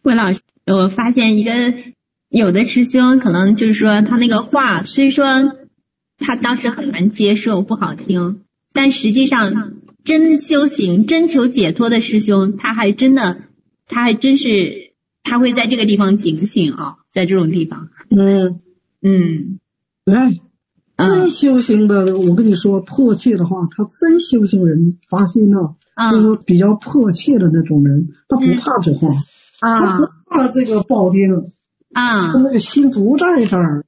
魏老师，我发现有的师兄可能就是说他那个话，虽说他当时很难接受，不好听，但实际上真修行、真求解脱的师兄，他还真是他会在这个地方警醒啊，在这种地方。 哎，真修行的，我跟你说，迫切的话，他真修行人发心呢，就是比较迫切的那种人，他不怕这话，他不怕这个报应他那个心不在这儿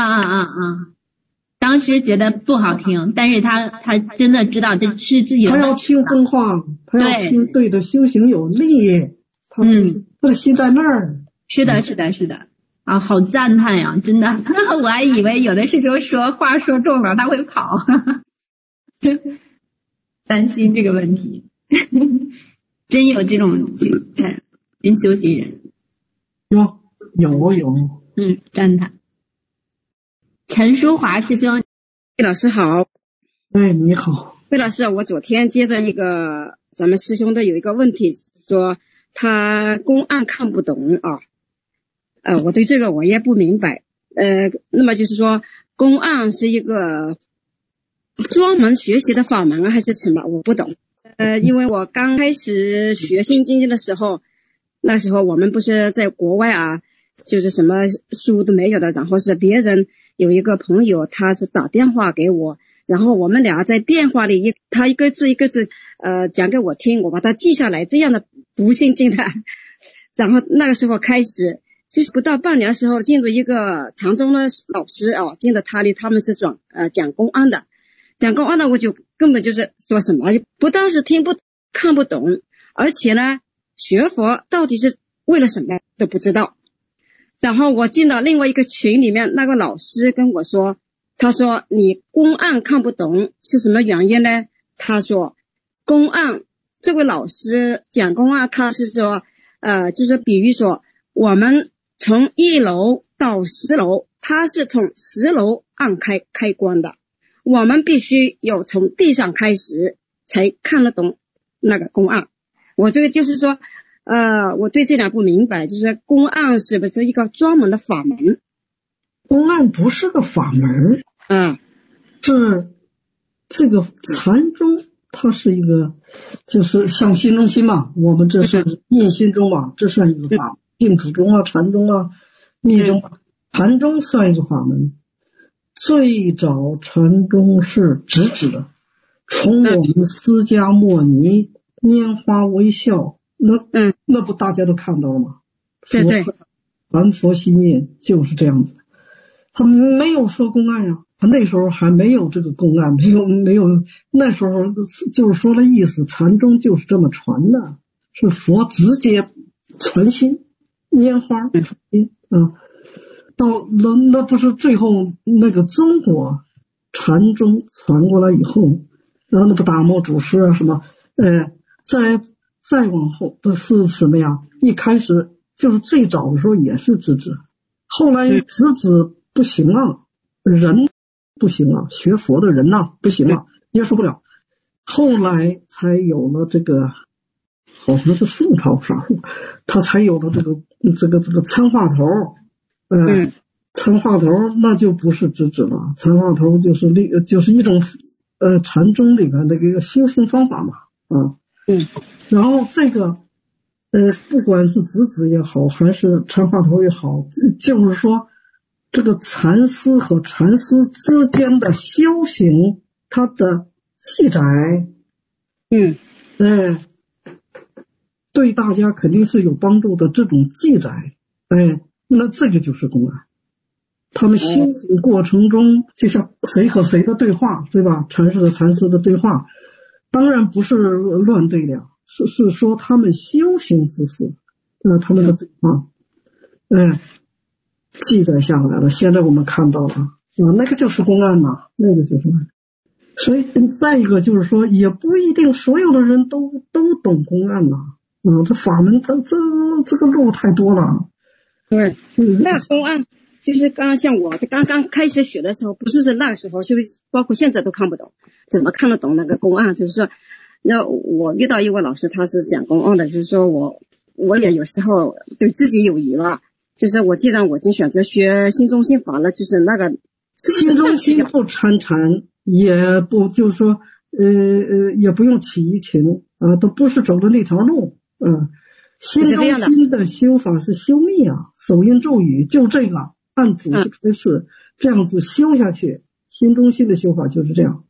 当时觉得不好听，但是他真的知道这是自己的， 他要听真话，他要听对的修行有利，他的心在那儿。 是的啊，好赞叹呀，真的，我还以为有的是说话说重了他会跑，担心这个问题，真有这种真修行人。 有， 赞叹。陈淑华师兄， 魏老师好。 哎，你好。 魏老师，我昨天接着那个咱们师兄的有一个问题，说他公案看不懂啊。我对这个我也不明白。那么就是说，公案是一个专门学习的法门还是什么？我不懂。因为我刚开始学心经的时候，那时候我们不是在国外啊，就是什么书都没有的，然后是别人有一个朋友，他是打电话给我，然后我们俩在电话里他一个字一个字讲给我听，我把它记下来，这样的读心经的。然后那个时候开始，就是不到半年的时候，进入一个常州的老师啊，进了他们是讲公案的，我就根本就是说什么不但是看不懂，而且呢学佛到底是为了什么都不知道。然后我进到另外一个群里面，那个老师跟我说，他说你公案看不懂是什么原因呢？他说公案，这位老师讲公案，他是说就是比喻说我们从1楼到10楼，他是从10楼按开关的，我们必须有从地上开始才看得懂那个公案。我这个就是说我对这点不明白，就是公案是不是一个专门的法门？ 公案不是个法门，是这个禅宗，它是一个就是像心中心嘛，我们这是念心中嘛，这算一个法门。净土宗啊，禅宗啊，密宗，禅宗算一个法门。最早禅宗是直指的，从我们释迦牟尼拈花微笑，那不大家都看到了吗？ 对， 传佛心念就是这样子。他没有说公案呀，他那时候还没有这个公案，没有，那时候就是说的意思，禅宗就是这么传的，是佛直接传心。拈花传心到那不是最后那个中国禅宗传过来以后，然后那个达摩祖师啊什么再往后的是什么呀？一开始就是最早的时候也是直指，后来直指不行了，人不行了，学佛的人不行了，接受不了，后来才有了这个，好像是宋朝啥，他才有了这个参话头，参话头那就不是直指了，参话头就是一种禅宗里面的一个修行方法嘛然后这个不管是直指也好，还是参话头也好，就是说这个禅师和禅师之间的修行，它的记载对大家肯定是有帮助的，这种记载那这个就是公案。他们修行过程中就像谁和谁的对话，对吧？禅师和禅师的对话，当然不是乱对量，是说他们修行之事他们的对话记载下来了，现在我们看到了那个就是公案嘛，那个就是公案。所以再一个就是说，也不一定所有的人都懂公案这法门这个路太多了。 对，那公案就是像我刚刚开始学的时候，不是那个时候，就是包括现在都看不懂，怎么看得懂那个公案？就是说，那我遇到一位老师，他是讲公案的，就是说我也有时候对自己有疑了，就是我既然我已经选择学新中心法了，就是那个新中心不参禅，也不就是说也不用起疑情啊，都不是走的那条路。新中心的修法是修密啊，手印咒语，就这个按组织开示，这样子修下去。新中心的修法就是这样。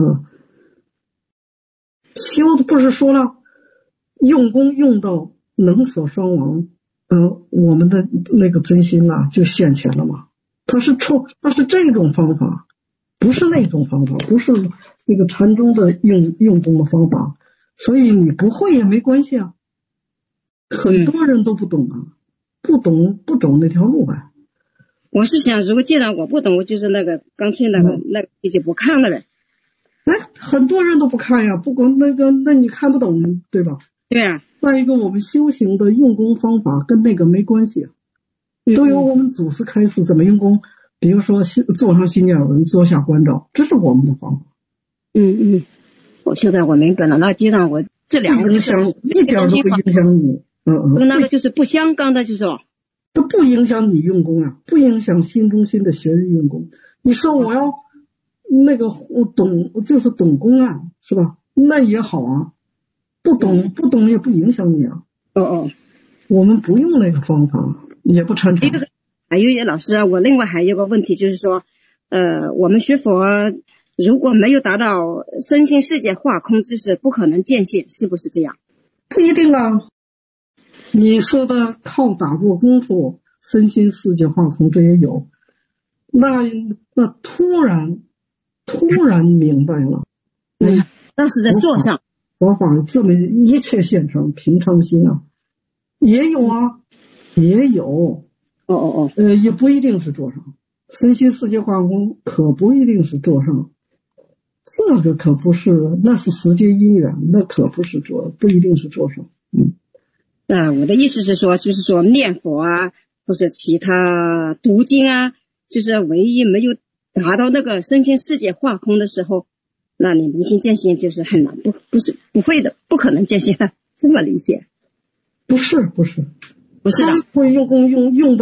修不是说了用功用到能所双亡，我们的那个真心啊就现前了嘛。它是这种方法，不是那种方法，不是那个禅宗的用功的方法，所以你不会也没关系啊。很多人都不懂啊，不懂不走那条路呗。 我是想，如果既然我不懂，我就是那个干脆那个就不看了呗。 很多人都不看呀，不管那你看不懂，对吧？ 对啊。 再一个，我们修行的用功方法跟那个没关系啊，都由我们祖师开示怎么用功。比如说坐上心念文，坐下观照，这是我们的方法。 我现在我明白了，那既然我这两个影响一点都不影响你。 那个就是不相干的，就是它不影响你用功啊，不影响新中心的学人用功。你说我要那个我懂，就是懂公案是吧？那也好啊，不懂也不影响你啊。我们不用那个方法，也不参禅。 还有老师，我另外还有个问题就是说，我们学佛如果没有达到身心世界化空，就是不可能见性，是不是这样？ 不一定啊。你说的靠打坐功夫身心世界化空，这也有。那突然明白了， 那是在座上佛法这么一切现成平常心啊，也有啊，也有。也不一定是座上，身心世界化空可不一定是座上，这个可不是，那是时间因缘，那可不是不一定是座上。 我的意思是说，就是说念佛啊，或者其他读经啊，就是唯一没有达到那个身心世界化空的时候，那你明心见性就是很难，不会的，不可能见性的，这么理解？不是的， 会用功用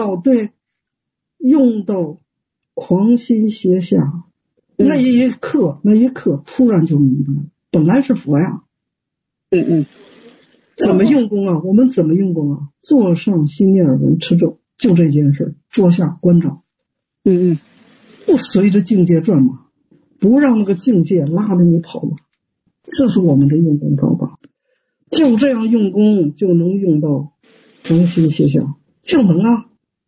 到狂心歇下，那一刻突然就明白了，本来是佛呀。怎么用功啊？我们怎么用功啊？坐上心念文持咒，就这件事，坐下观照。不随着境界转嘛，不让那个境界拉着你跑嘛，这是我们的用功方法。就这样用功就能用到狂心歇下，就能啊。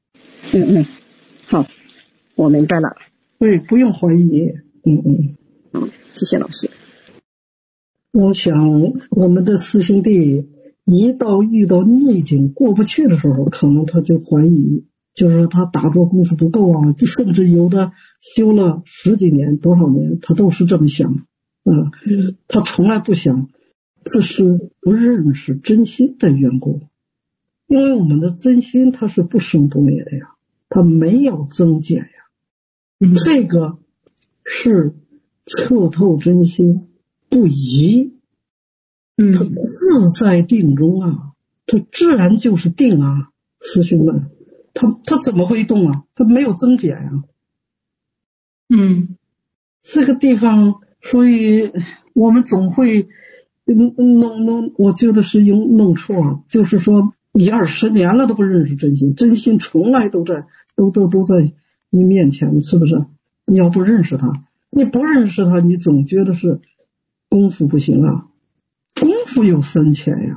好，我明白了。 对，不用怀疑。 好，谢谢老师。 我想我们的师兄弟遇到逆境过不去的时候，可能他就怀疑，就是他打坐功夫不够啊，甚至有的修了10几年多少年，他都是这么想。他从来不想这是不认识真心的缘故，因为我们的真心它是不生不灭的呀，它没有增减呀。这个是彻透真心不移，它自在定中啊，它自然就是定啊，师兄们，它怎么会动啊？它没有增减呀。这个地方，所以我们总会我觉得是弄错，就是说你20年了都不认识真心，真心从来都在你面前，是不是？你要不认识它，你不认识它，你总觉得是功夫不行啊，功夫有深浅呀。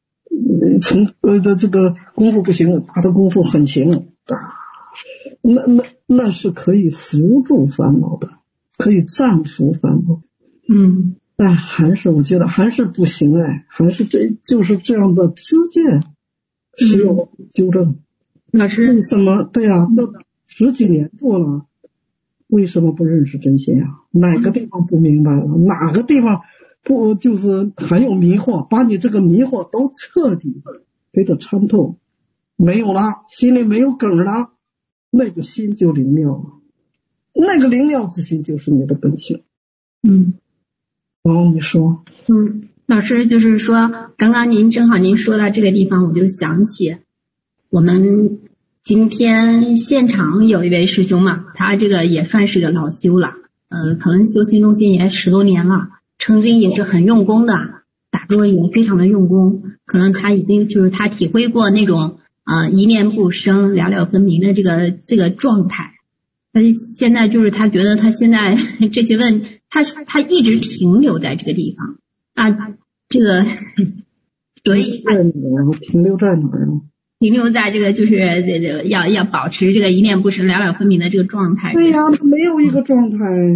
这个功夫不行，他的功夫很行啊，那是可以扶助烦恼的，可以暂伏烦恼。但我觉得还是不行还是就是这样的知见需要纠正。 老师， 为什么？对呀，那10几年做了，为什么不认识真心啊？哪个地方不明白了？哪个地方不就是还有迷惑？把你这个迷惑都彻底给它参透，没有了，心里没有梗了，那个心就灵妙了，那个灵妙之心就是你的本性。然后你说， 老师就是说，刚刚正好您说到这个地方，我就想起我们今天现场有一位师兄嘛，他这个也算是个老修了，可能修心中心也10多年了，成经也是很用功的，打坐也非常的用功，可能他已经就是他体会过那种一念不生了了分明的这个状态。但是现在就是他觉得他现在这些他一直停留在这个地方啊，这个所以停留在哪儿啊？ 停留在这个就是要保持这个一念不生了了分明的这个状态。 对呀，他没有一个状态。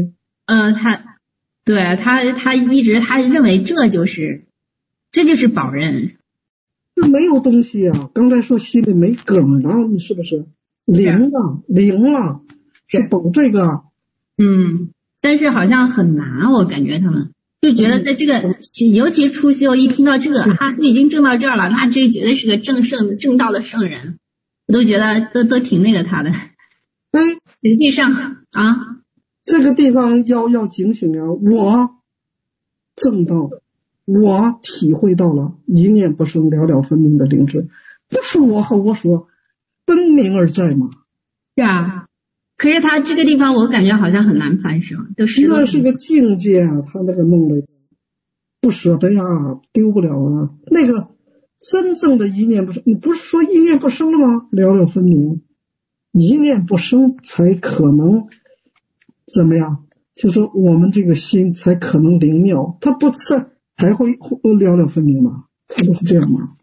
他一直他认为这就是保人。 这没有东西啊！刚才说心里没梗呢，你是不是？灵了，是保这个。 但是好像很难，我感觉他们就觉得在这个，尤其初修一听到这个，他都已经证到这儿了，那这绝对是个正道的圣人，我都觉得都挺那个他的。实际上啊， 这个地方要警醒啊！我证到，我体会到了一念不生了了分明的灵智，不是我和我所分明而在吗？ 是啊，可是他这个地方我感觉好像很难翻身， 那是个境界啊，他那个弄的不舍得呀，丢不了啊。那个真正的一念不生，你不是说一念不生了吗？了了分明，一念不生才可能怎么样？就说我们这个心才可能灵妙，它不是才会了了分明吗？它不是这样吗？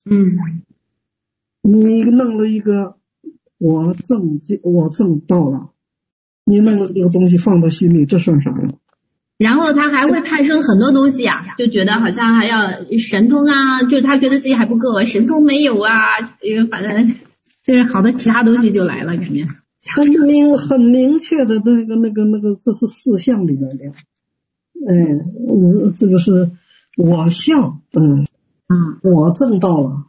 你弄了一个我证到了，你弄了这个东西放到心里，这算啥呀？ 然后他还会派生很多东西啊，就觉得好像还要神通啊，就是他觉得自己还不够，神通没有啊，反正就是好多其他东西就来了，感觉很明确的那个，这是4项里面的。这个是我相，我证到了，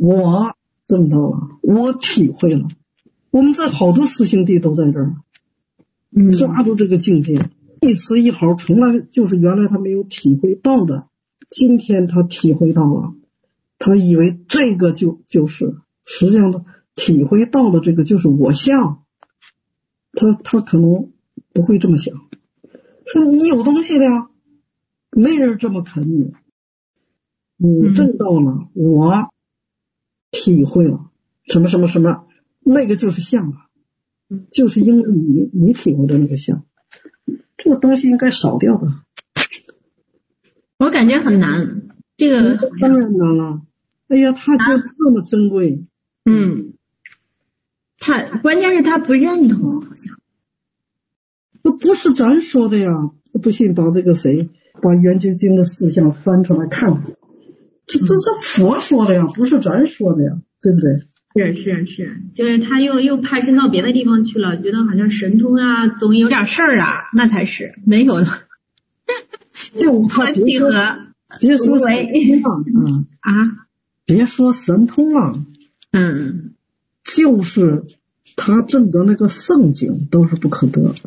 我体会了。我们这好多四圣谛都在这儿，抓住这个境界，一丝一毫，从来就是原来他没有体会到的，今天他体会到了，他以为这个就是实际上他体会到了这个就是我相，他可能不会这么想，说你有东西了呀，没人这么啃你，你证到了，我体会了什么什么什么，那个就是相啊，就是因为你体会的那个相，这个东西应该少掉的。 我感觉很难，这个当然难了。哎呀，他就这么珍贵。 他关键是他不认同，好像不是咱说的呀。不信把这个谁把圆觉经的4项翻出来看，这佛说的呀，不是咱说的呀，对不对？ 是，就是他又派生到别的地方去了，觉得好像神通啊，总有点事儿啊，那才是没有的。 就他别说神通了别说神通了，就是他证得那个圣境都是不可得。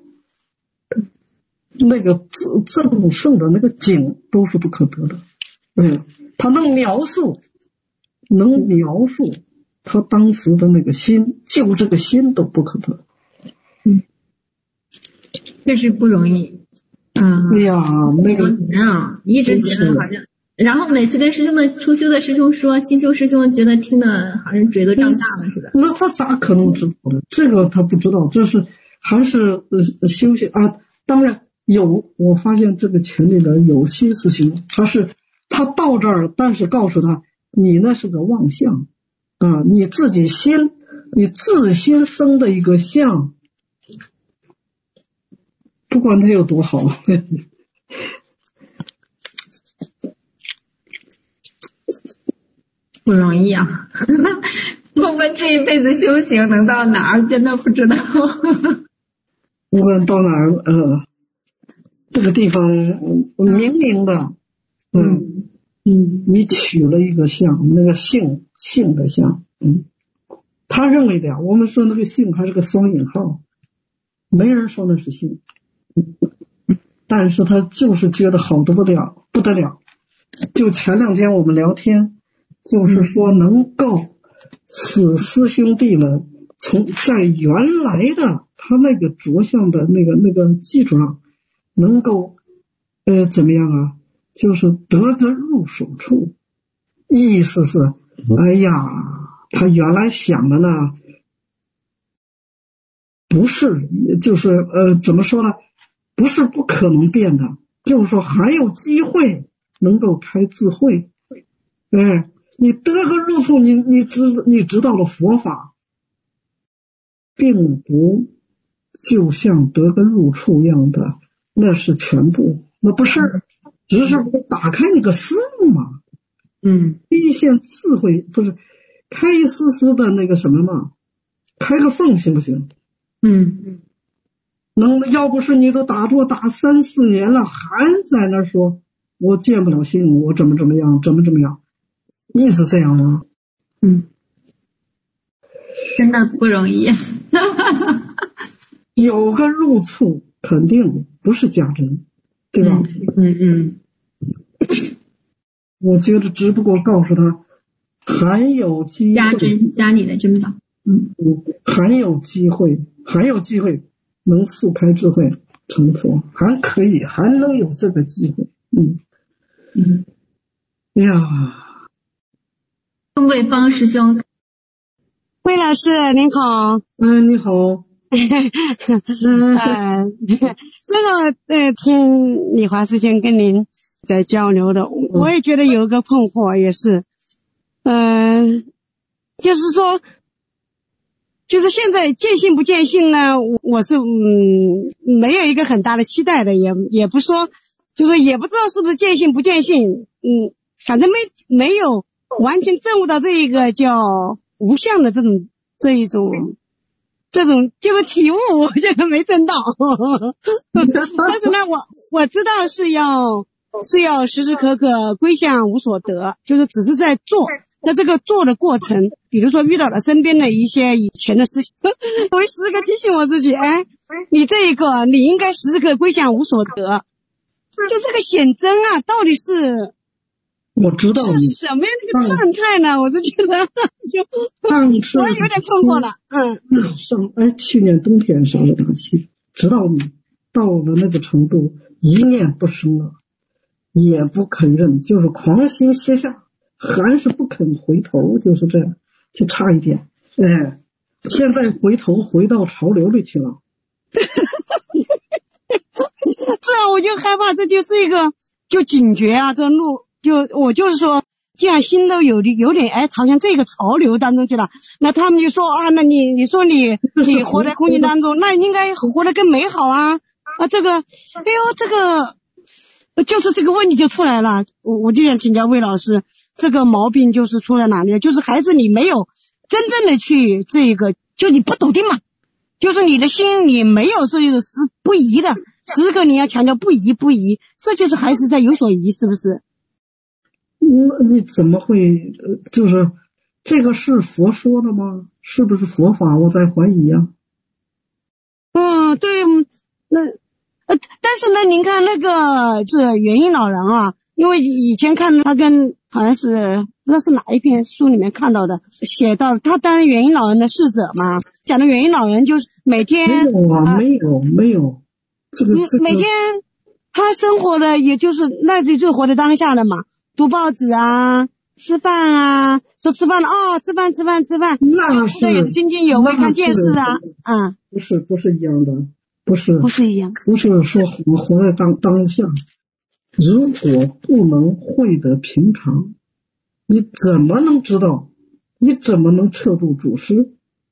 那个证圣的那个境都是不可得的。他能描述他当时的那个心，就这个心都不可得。 这是不容易。 哎呀，那个一直觉得好像，然后每次跟师兄们初修的师兄说，新修师兄觉得听的好像嘴都张大了似的。 那他咋可能知道的？这个他不知道，这是还是修行啊。当然有，我发现这个群里的有些师兄，他到这儿，但是告诉他，你那是个妄相啊，你自心生的一个相，不管他有多好。 不容易啊。我们这一辈子修行能到哪儿，真的不知道。 无论到哪儿，这个地方明明的，你取了一个相，那个性的相，他认为的呀。我们说那个性还是个双引号，没人说那是性，但是他就是觉得好得不得了， 就前2天我们聊天，就是说能够此师兄弟们在原来的他那个着相的那个基础上，能够怎么样啊？就是得个入手处，意思是，哎呀，他原来想的呢，不是，就是怎么说呢？不是不可能变的，就是说还有机会能够开智慧。哎，你得个入处，你知道了佛法，并不就像得个入处一样的，那是全部，那不是，只是打开那个思路嘛。一线智慧不是开一丝丝的那个什么嘛，开个缝行不行？能，要不是你都打坐打3、4年了，还在那说我见不了心，我怎么样，一直这样吗？ 真的不容易。 有个入处肯定不是假真，对吧？我觉得只不过告诉他还有机会， 加真加你的珍宝。 还有机会能速开智慧成佛，还可以，还能有这个机会。呀， 钟桂芳师兄， 魏老师您好。 你好。 这个听李华师兄跟您在交流的，我也觉得有一个困惑，也是就是说，就是现在见性不见性呢，我是没有一个很大的期待的，也不说，就是也不知道是不是见性不见性，反正没有完全证悟到这一个叫无相的这一种就是体悟，我觉得没证到。但是呢，我知道是要时时刻刻归向无所得，就是只是在做，在这个做的过程，比如说遇到了身边的一些以前的事情，我会时刻提醒我自己，你这一个你应该时时刻归向无所得。就这个显真啊，到底是我知道是什么样的一个状态呢？我就觉得我有点困惑了。 去年冬天上了大气，直到你到了那个程度，一念不生了，也不肯认，就是狂心歇下，还是不肯回头，就是这样，就差一点。现在回到潮流里去了。 这样我就害怕，这就是一个就警觉啊，这路我就是说，既然心都有点朝向这个潮流当中去了，那他们就说啊，那你说你活在空间当中，那应该活得更美好啊，这个就是这个问题就出来了。我就想请教魏老师，这个毛病就是出在哪里？就是还是你没有真正的去这个，就你不笃定嘛，就是你的心你没有说就是不疑的，时刻你要强调不疑，这就是还是在有所疑，是不是？ 那你怎么会就是这个是佛说的吗？是不是佛法？我在怀疑啊。 对，但是呢，您看那个是元婴老人啊，因为以前看他跟好像是那是哪一篇书里面看到的，写到他当元婴老人的侍者嘛，讲的元婴老人就是每天没有这个每天他生活的也就是那就活在当下的嘛。读报纸啊，吃饭啊，说吃饭了吃饭， 那是对，津津有味看电视啊， 不是一样的，不是一样， 不是说我活在当下。如果不能会得平常，你怎么能知道？你怎么能测度主师？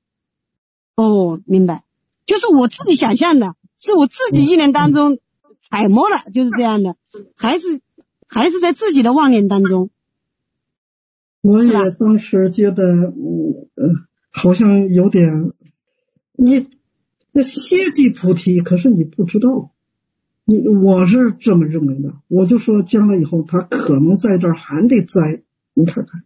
明白，就是我自己想象的，是我自己意念当中揣摩了，就是这样的，还是在自己的妄念当中。 我也当时觉得好像有点你歇即菩提，可是你不知道，我是这么认为的。我就说将来以后他可能在这儿还得栽，你看看。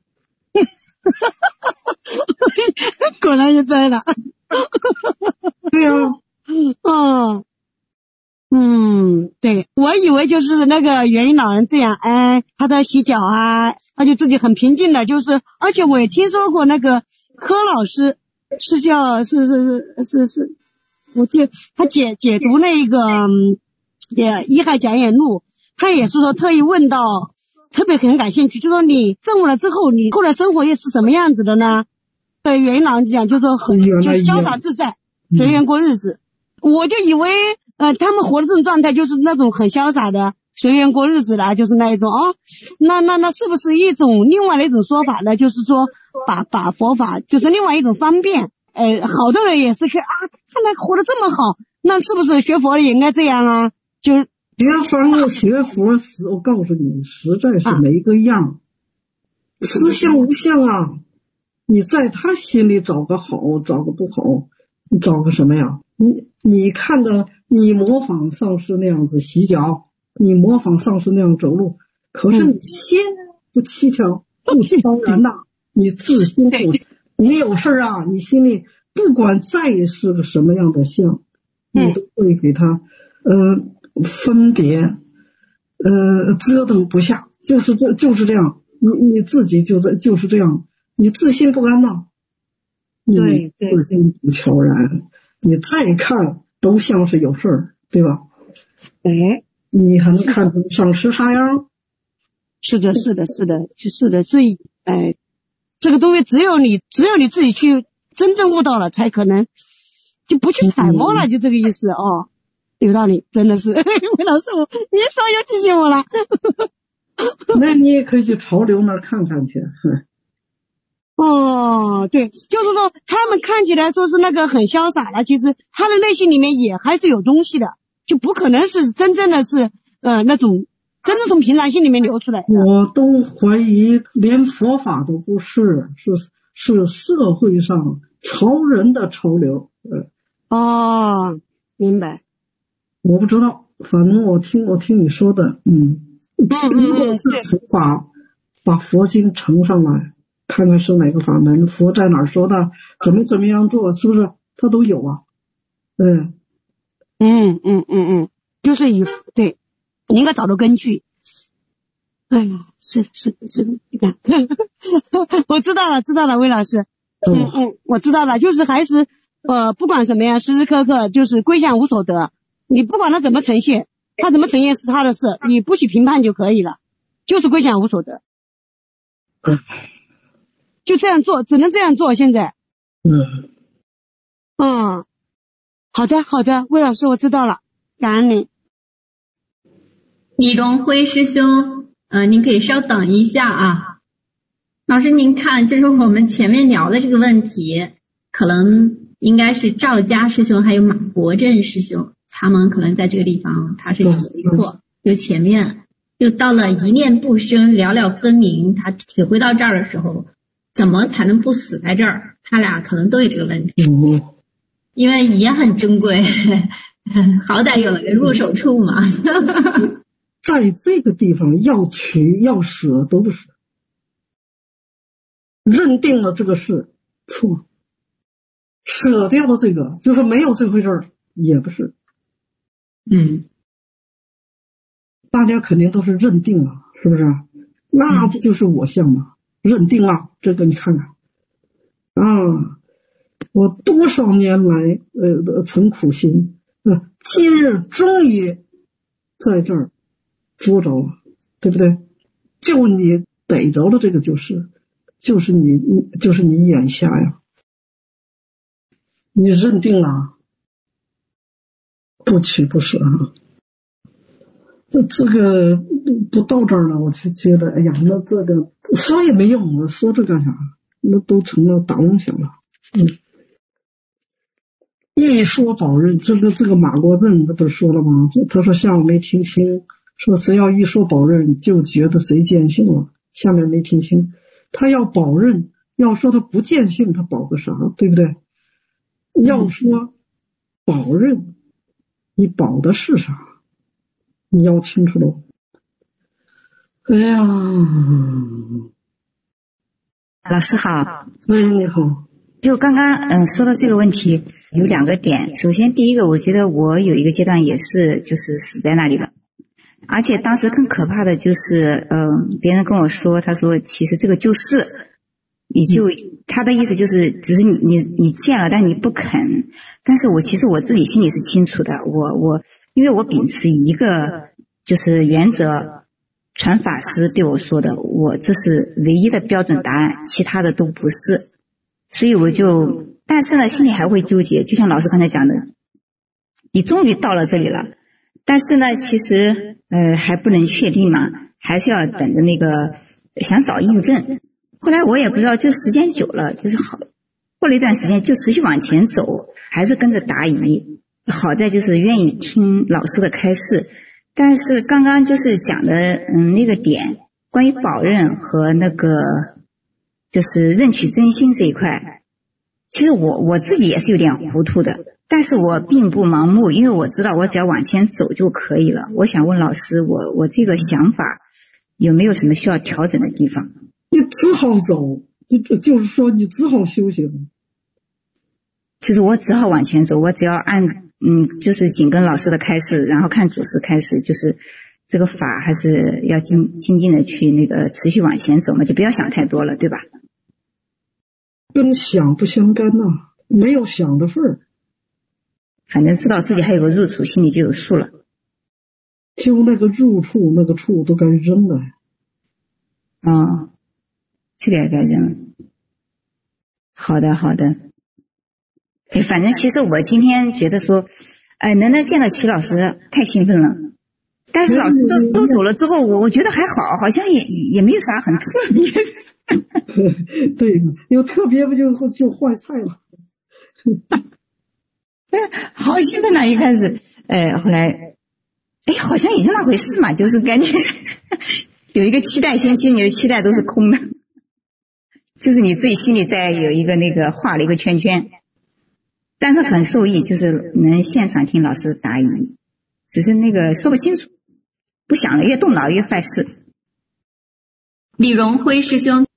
果然也栽了。 对呀。 对，我以为就是那个元婴老人这样，哎，他在洗脚啊，他就自己很平静的，就是而且我也听说过那个柯老师是叫是，我记得他解读那个医海讲演录，他也是说特意问到，特别很感兴趣，就说你证悟了之后，你后来生活也是什么样子的呢？对元婴老人讲，就说很就潇洒自在，随缘过日子。我就以为他们活的这种状态就是那种很潇洒的随缘过日子啦，就是那一种哦。那是不是另外的一种说法呢？就是说把佛法就是另外一种方便。好多人也是看他们活得这么好，那是不是学佛的也应该这样啊？就学佛学佛，我告诉你，实在是没个样，实相无相啊！你在他心里找个好，找个不好，你找个什么呀？你看到你模仿上师那样子洗脚，你模仿上师那样走路，可是你心不气调不悄然呐，你自心不，你有事啊，你心里不管再是个什么样的相，你都会给他分别折腾不下，就是这样，你自己就是这样，你自心不安呐，你自心不悄然，你再看都像是有事儿，对吧？你还能看出上师啥样？ 是的，所以这个东西只有你自己去真正悟到了，才可能就不去揣摩了，就这个意思哦。有道理，真的是。魏老师，你说又提醒我了。 那你也可以去潮流那儿看看去。 哦，对，就是说他们看起来说是那个很潇洒了，其实他的内心里面也还是有东西的，就不可能是真正的是那种真正从平常心里面流出来的。 我都怀疑连佛法都不是，是社会上潮人的潮流。 哦，明白。 我不知道，反正我听你说的，如果是把佛经呈上来，看看是哪个法门，佛在哪儿说的，怎么样做，是不是他都有啊？ 就是对，你应该找到根据。哎呀，是，你看，我知道了，魏老师。我知道了，就是还是不管什么样，时时刻刻就是归向无所得。你不管他怎么呈现，是他的事，你不许评判就可以了，就是归向无所得。就这样做，只能这样做。现在，好的，魏老师，我知道了，感恩你。 李荣辉师兄，您可以稍等一下啊。老师，您看，就是我们前面聊的这个问题，可能应该是赵家师兄还有马国振师兄。他们可能在这个地方他是有疑惑，就前面就到了一念不生了了分明，他体会到这儿的时候，怎么才能不死在这儿？他俩可能都有这个问题，因为也很珍贵，好歹有了个入手处嘛。 在这个地方要取要舍都不是，认定了这个是错，舍掉了这个就是没有这回事儿，也不是。大家肯定都是认定了，是不是？那不就是我相吗？认定了，这个你看看我多少年来存苦心，今日终于在这儿捉着了，对不对？就你逮着了，这个就是你眼下呀，你认定了。不取不舍这个不到这儿了，我就觉得，哎呀，那这个说也没用了，说这干啥？那都成了大妄想了。一说保任，这个马国振他不是说了吗？他说下面没听清，说谁要一说保任，就觉得谁见性了。下面没听清，他要保任，要说他不见性，他保个啥？对不对？要说保任。你保的是啥？你要清楚喽。哎呀， 老师好。 你好。 就刚刚说到这个问题有2个点。首先第一个，我觉得我有一个阶段也是就是死在那里了。 而且当时更可怕的就是，别人跟我说，他说其实这个就是，他的意思就是，只是你见了，但你不肯。但是其实我自己心里是清楚的，因为我秉持一个就是原则，传法师对我说的，我这是唯一的标准答案，其他的都不是。所以但是呢，心里还会纠结，就像老师刚才讲的，你终于到了这里了，但是呢，其实还不能确定嘛，还是要等着那个想找印证。后来我也不知道，就时间久了，就是过了一段时间就持续往前走，还是跟着答疑。好在就是愿意听老师的开示，但是刚刚就是讲的那个点，关于保任和那个就是认取真心这一块，其实我自己也是有点糊涂的，但是我并不盲目，因为我知道我只要往前走就可以了。我想问老师，我这个想法有没有什么需要调整的地方？ 你只好走，就是说你只好修行。 就是我只好往前走，我只要就是紧跟老师的开示，然后看祖师开示，就是这个法还是要精进的去那个持续往前走嘛，就不要想太多了，对吧？ 跟想不相干呐，没有想的份儿。 反正知道自己还有个入处，心里就有数了。 就那个入处那个处都该扔了。 这个也该扔了。好的。反正其实我今天觉得说，能见到齐老师太兴奋了。但是老师都走了之后，我觉得还好，好像也没有啥很特别。 对，有特别不就坏菜了。 好兴奋啊！一开始，后来，好像也是那回事嘛，就是感觉有一个期待，先期你的期待都是空的，就是你自己心里在有一个那个画了一个圈圈。但是很受益，就是能现场听老师答疑，只是那个说不清楚，不想了，越动脑越坏事。 李荣辉师兄，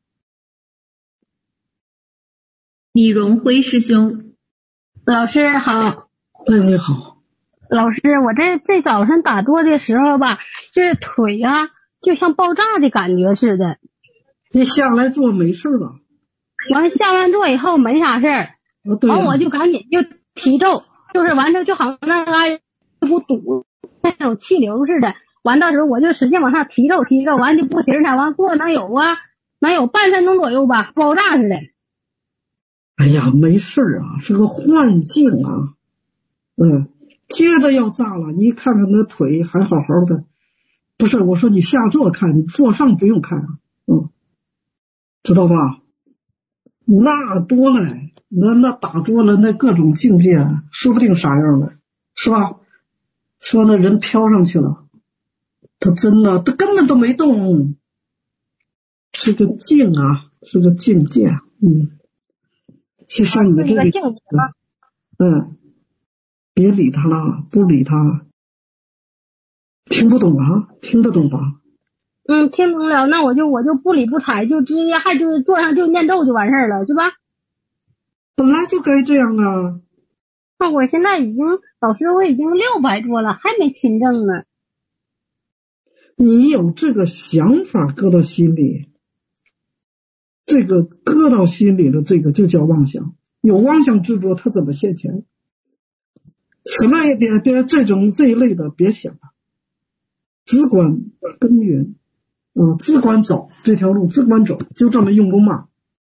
老师好。 你好。 老师，我这早上打坐的时候吧，这腿啊就像爆炸的感觉似的。 你下来坐没事吧？ 完下完坐以后没啥事儿。完我就赶紧就提咒，就是完了就好像那一股堵那种气流似的，完到时候我就使劲往上提咒，完就不行了，完过能有半分钟左右吧，爆炸似的。 哎呀，没事啊，是个幻境啊。觉得要炸了，你看看那腿还好好的。不是，我说你下坐看，你坐上不用看啊。知道吧？那多了，那打坐了，那各种境界，说不定啥样的，是吧？说那人飘上去了，他真的，他根本都没动，是个境啊，是个境界。就像你这个境界。 别理他了，不理他，听不懂啊？听得懂吧？ 听懂了，那我就不理不睬，就直接就坐上就念咒就完事儿了，是吧？ 本来就该这样啊。 那我现在老师我已经600多了，还没亲证呢。 你有这个想法搁到心里，这个搁到心里的这个就叫妄想。有妄想执着，它怎么现前？什么也别这一类的别想了，只管耕耘。只管走这条路，只管走，就这么用功嘛。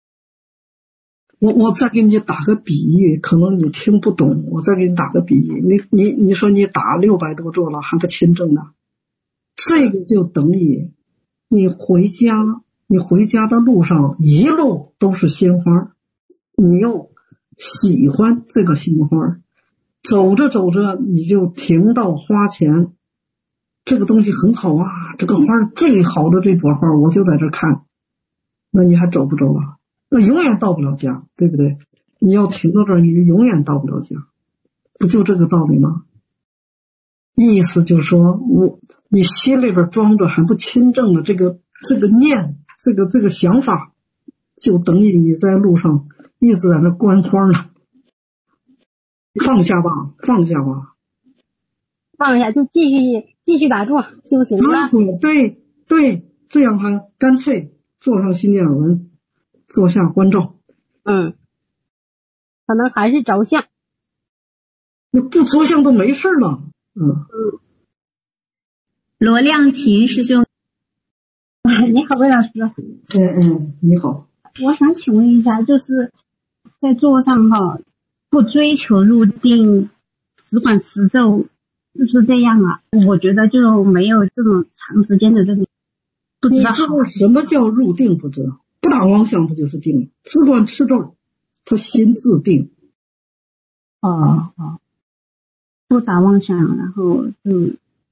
我再给你打个比喻，可能你听不懂，我再给你打个比喻。你说你打600多座了还不亲证呢，这个就等于你回家的路上一路都是鲜花，你又喜欢这个鲜花，走着走着你就停到花前。这个东西很好啊，这个花最好的这朵花我就在这看，那你还走不走啊？那永远到不了家，对不对？你要停到这儿，你永远到不了家，不就这个道理吗？意思就是说，你心里边装着还不亲证的这个念，这个想法，就等于你在路上一直在那观花呢。放下吧。 放下，就继续打坐修行了。 对，这样他干脆坐上心念耳闻，坐下观照。 可能还是着相。 那不着相都没事了。 罗亮琴师兄。 你好，魏老师。 你好。 我想请问一下，就是在坐上不追求入定，只管持咒，就是这样啊？我觉得就没有这种长时间的这种。 你知道什么叫入定不知道？不打妄想不就是定了？只管持咒，他心自定。 不打妄想，然后就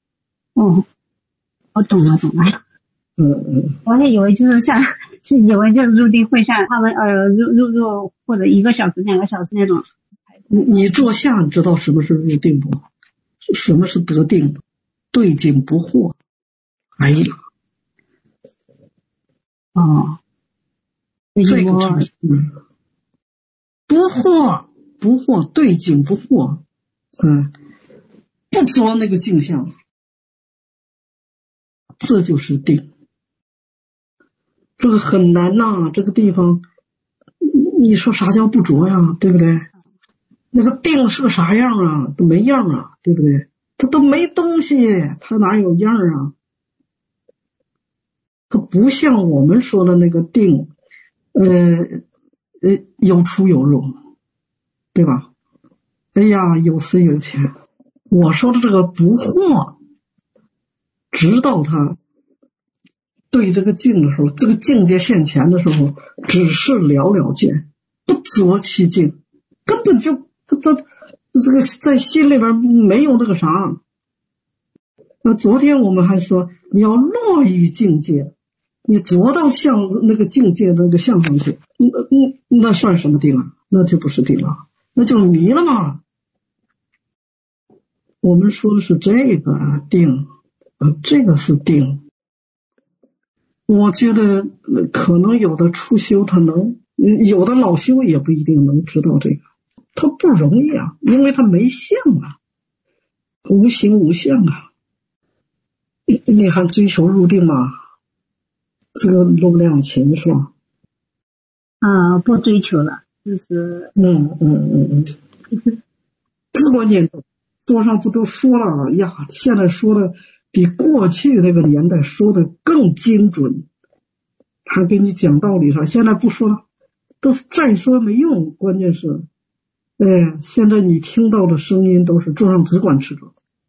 我懂了。我还以为就是以为就是入定会像他们入或者1个小时2个小时那种。 你坐下你知道什么是入定不？什么是得定？对境不惑。哎呀，这个程度不惑，对境不惑。不着那个镜像，这就是定。这个很难呐，这个地方你说啥叫不着呀，对不对？那个定是个啥样啊？都没样啊，对不对？它都没东西，它哪有样啊？它不像我们说的那个定，有出有入，对吧？哎呀，有死有钱。我说的这个不惑，直到他对这个境的时候，这个境界现前的时候，只是了了见，不着其境，根本就他这个在心里边没有那个啥。昨天我们还说你要落于境界，你着到向那个境界那个向上去，那算什么定啊？那就不是定了，那就迷了嘛。我们说的是这个定，这个是定。我觉得可能有的初修他能，有的老修也不一定能知道这个，他不容易啊，因为他没相啊，无形无相啊。你还追求入定吗？这个罗亮琴是吧？ 不追求了，就是只管念咒。桌上不都说了呀？现在说的比过去那个年代说的更精准，还给你讲道理上。现在不说了，都再说没用。关键是，现在你听到的声音都是桌上只管持咒。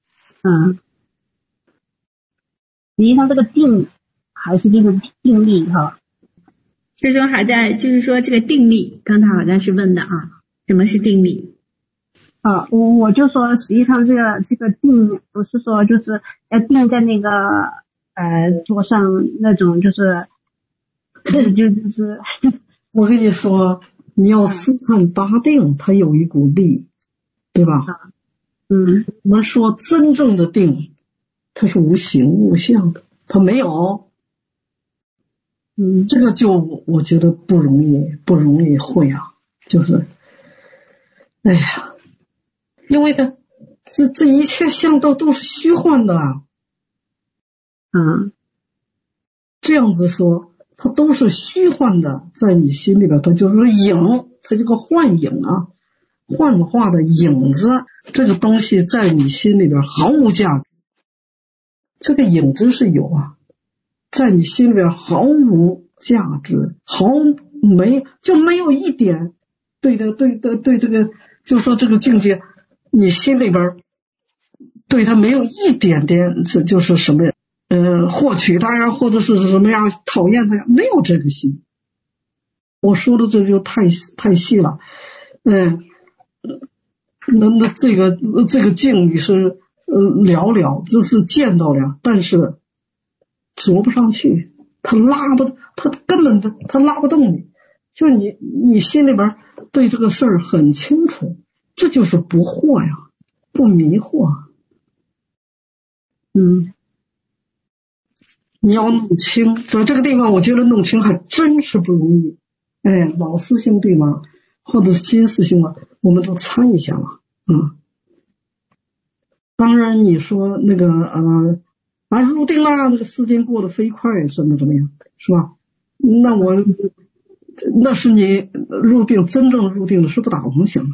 实际上这个定还是这个定力哈。 师兄还在就是说这个定力，刚才好像是问的什么是定力？ 我就说实际上这个定不是说就是要定在那个桌上那种就是我跟你说，你要四禅八定，它有一股力，对吧？我们说真正的定，它是无形无相的，它没有。这个就我觉得不容易会啊，就是哎呀。因为它这一切相都是虚幻的。这样子说，它都是虚幻的，在你心里边，它就是影，它这个幻影啊，幻化的影子，这个东西在你心里边毫无价值。这个影子是有啊，在你心里边毫无价值，就没有一点对这个，就说这个境界。你心里边对他没有一点点就是什么获取他呀，或者是什么呀讨厌他呀，没有这个心。我说的这就太细了。那这个境你是了，这是见到了，但是着不上去，他根本他拉不动你，就你心里边对这个事儿很清楚。这就是不惑呀，不迷惑。你要弄清，在这个地方，我觉得弄清还真是不容易。老师兄弟嘛，或者是新师兄啊，我们都参一下嘛。 当然你说那个入定啦，那个时间过得飞快，怎么样，是吧？那是你入定，真正入定的是不打妄想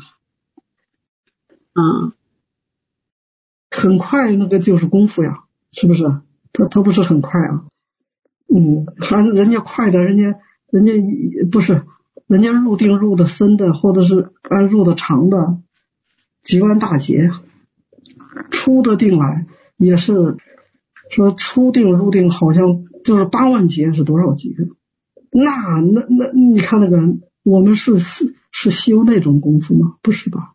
啊。很快那个就是功夫呀，是不是？他不是很快啊。还人家快的，人家不是，人家入定入的深的，或者是入的长的，几万大劫。出的定来也是说出定入定，好像就是8万劫是多少劫？那你看那个我们是修那种功夫吗？不是吧？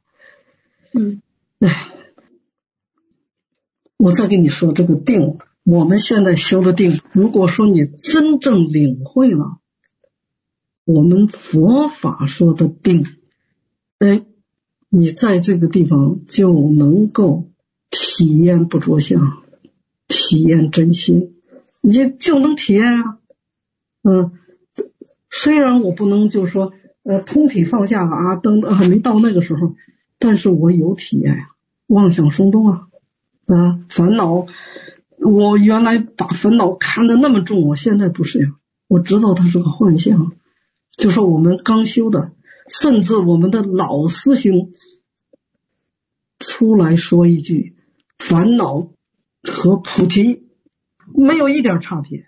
我再跟你说这个定，我们现在修的定，如果说你真正领会了我们佛法说的定，你在这个地方就能够体验不着相，体验真心，你就能体验啊。虽然我不能就说通体放下还没到那个时候，但是我有体验啊，妄想松动烦恼，我原来把烦恼看得那么重，我现在不是呀，我知道它是个幻象。就说我们刚修的，甚至我们的老师兄出来说一句，烦恼和菩提没有一点差别，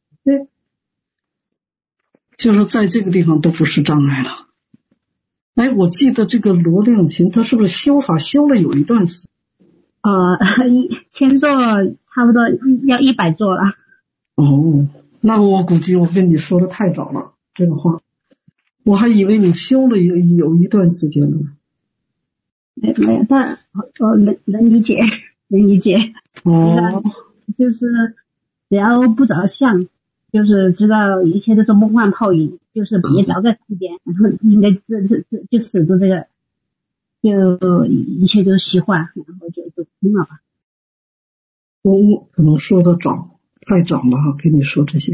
就是在这个地方都不是障碍了。我记得这个罗亮琴他是不是修法修了有一段时间 1000座差不多要100座了。 那我估计我跟你说的太早了，这个话我还以为你修了有一段时间了。 没有，但能理解。就是只要不着相，就是知道一切都是梦幻泡影，就是别着在身边，然后应该就守住这个，就一切都是虚幻，然后就空了吧。 我可能说的太早了跟你说这些。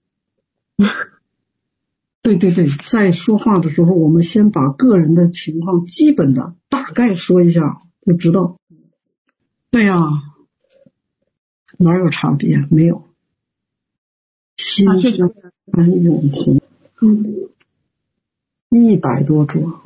对，在说话的时候我们先把个人的情况基本的大概说一下就知道。对呀，哪有差别？没有。心生安永恒，100多座。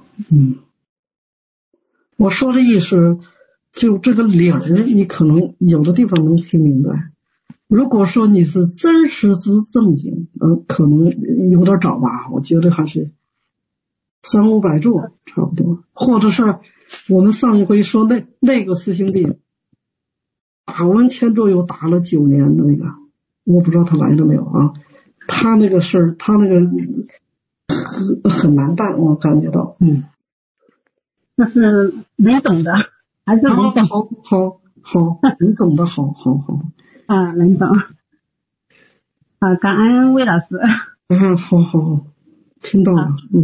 我说的意思就这个理儿，你可能有的地方能听明白。如果说你是真实之正经，可能有点早吧，我觉得还是300-500座差不多。或者是我们上一回说那个师兄弟打完1000座又打了9年的那个，我不知道他来了没有啊？他那个事儿，他那个很难办，我感觉到。 那是能懂的，还是能懂？ 好，能懂的好。 能懂。感恩魏老师。 好，听到了。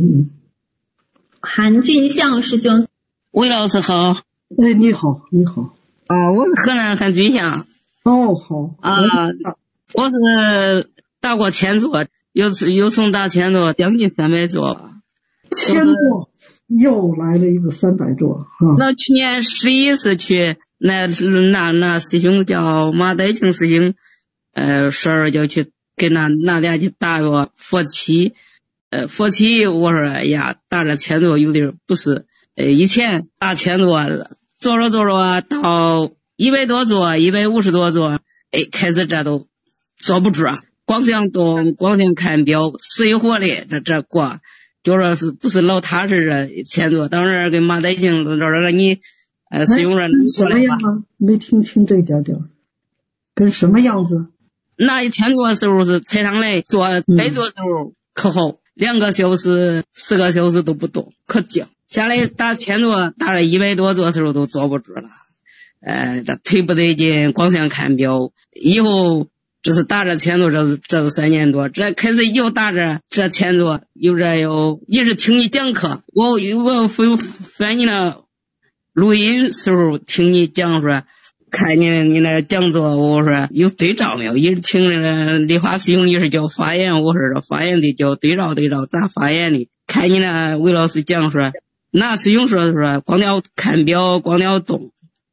韩俊相师兄。 魏老师好。 你好。 我是河南韩俊相。 好。 我是打过1000座，又从打1000座将近300座了。 1000座又来了一个300座。 那去年11是去那师兄叫马代庆师兄，12就去跟那俩去打个佛七。佛七我说打这1000座有点不是，以前打1000座做着到100多座150多座，开始这都坐不住光想动光想看表，死一活的这过，就说是不是老踏实这1000座。当时跟马代庆这你师兄什么样啊？没听清这点跟什么样子？ 那1000座的时候是踩上来坐100座的时候可好，2个小时4个小时都不动，可静。下来打1000座打了100多座的时候都坐不住了，这腿不得劲，光想看表。以后这是打这1000座，这都3年多，这开始又打这1000座，又一直听你讲课。我翻你那录音时候听你讲说，看你那讲座，我说有对照没有？一直听那梨花师兄一直叫发言，我说这发言的叫对照咋发言的？看你那魏老师讲说，那师兄说光要看表光要动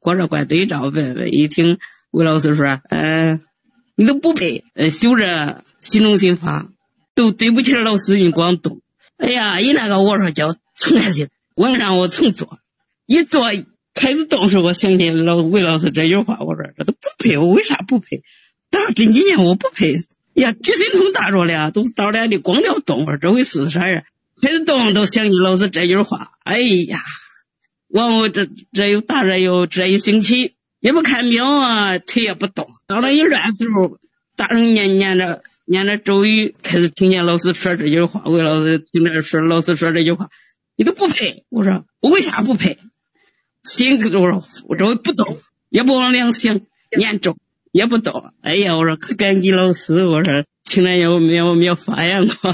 过着怪对照问，一听魏老师说你都不配修这心中心法，都对不起老师，你光动。哎呀，一那个我说叫从开始晚上我从做一做开始动时，我想起魏老师这句话，我说这都不配，我为啥不配？当然这几年我不配呀，举心通大着了，都到了的光掉动这回事啥呀？开始动都想起老师这句话，哎呀，我这又大热又这一星期也不看表啊，腿也不动。到了一乱时候，大人念着咒语，开始听见老师说这句话，魏老师听着说老师说这句话，你都不配。我说我为啥不配？心我说我这不动，也不往两想，念咒也不动。哎呀，我说可感激老师，我说从来有没有发言过。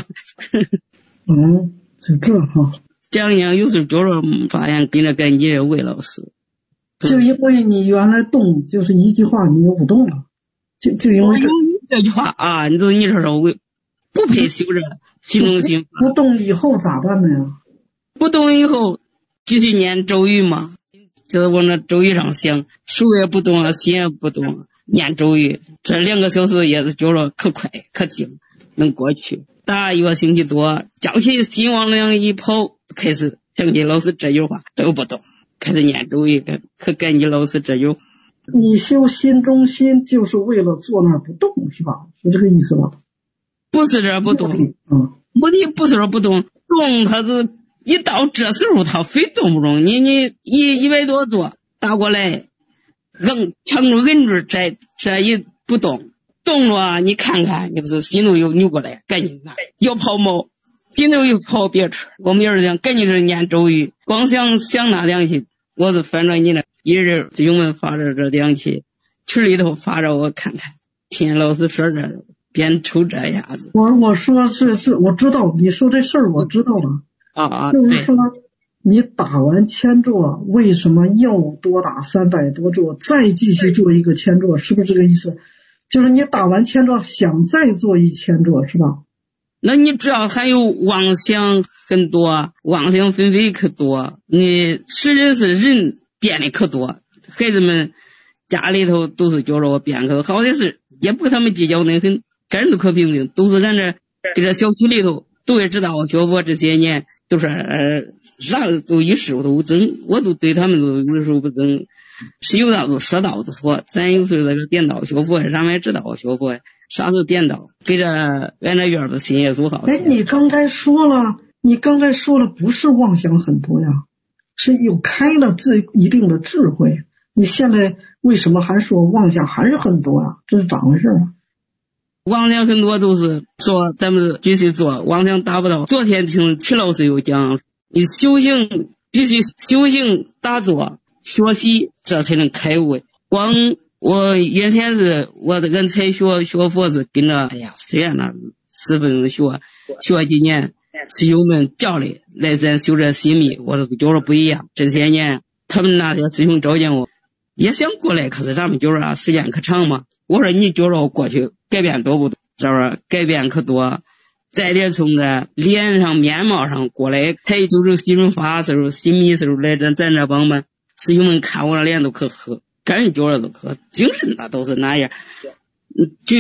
就这哈。 讲有时候就是发言跟着感激魏老师。 就因为你原来动，就是一句话你又不动了，就因为这句话啊，你说不配修这心中心。 不动以后咋办呢呀？ 不动以后继续念咒语嘛，就是往那咒语上想，手也不动，心也不动，念咒语，这2个小时也是觉着可快可静，能过去。大1个星期多，叫起心往两一跑，开始想起老师这句话都不动，开始念咒语，可感激老师这句话。 你修心中心就是为了坐那儿不动是吧？是这个意思吧？ 不是这不动，目的不是说不动，动它是一到这时候它非动不动，你100多座打过来，强住摁住这一不动，动了你看看，你不是心头又扭过来，赶紧拿要跑毛，心头又跑别处。我们要是讲赶紧是念咒语，光想那2期，我是翻着你那一日英文发着这2期，群里头发着我看看，听老师说这边抽这下子。 我说是我知道你说这事儿我知道了就是说你打完千座为什么又多打300多座再继续做一个千座，是不是这个意思？就是你打完千座想再做1000座是吧？ 那你只要还有妄想很多，妄想纷飞可多，你实在是人变得可多，孩子们家里头都是觉着我变可好的事，也不跟他们计较的很，个人都可平静，都是俺这给这小区里头都也知道我学佛这些年都是啥都一事都争，我都对他们都有时候不争，是有道都说道的说，咱有时候在这点道学佛，咱们也知道我学佛，啥都点道，给这俺这院子信耶稣好。 你刚才说了不是妄想很多呀，是有开了一定的智慧，你现在为什么还说妄想还是很多呀？这是咋回事啊？ 妄想很多都是说咱们继续做，妄想达不到。昨天听齐老师有讲，你修行必须修行打坐学习，这才能开悟。光我原先是我这个才学佛是跟着虽然那10分钟学几年，师兄们教的来咱修这心密，我都觉着不一样。这些年他们那些师兄召见我，也想过来，可是咱们觉着时间可长嘛。我说你觉着我过去改变多不多？这边改变可多，再点从这脸上面貌上过来，才就是心中发时候心密时候来咱这帮们师兄们看我的脸都可喝，个人觉着都可精神那都是那样。就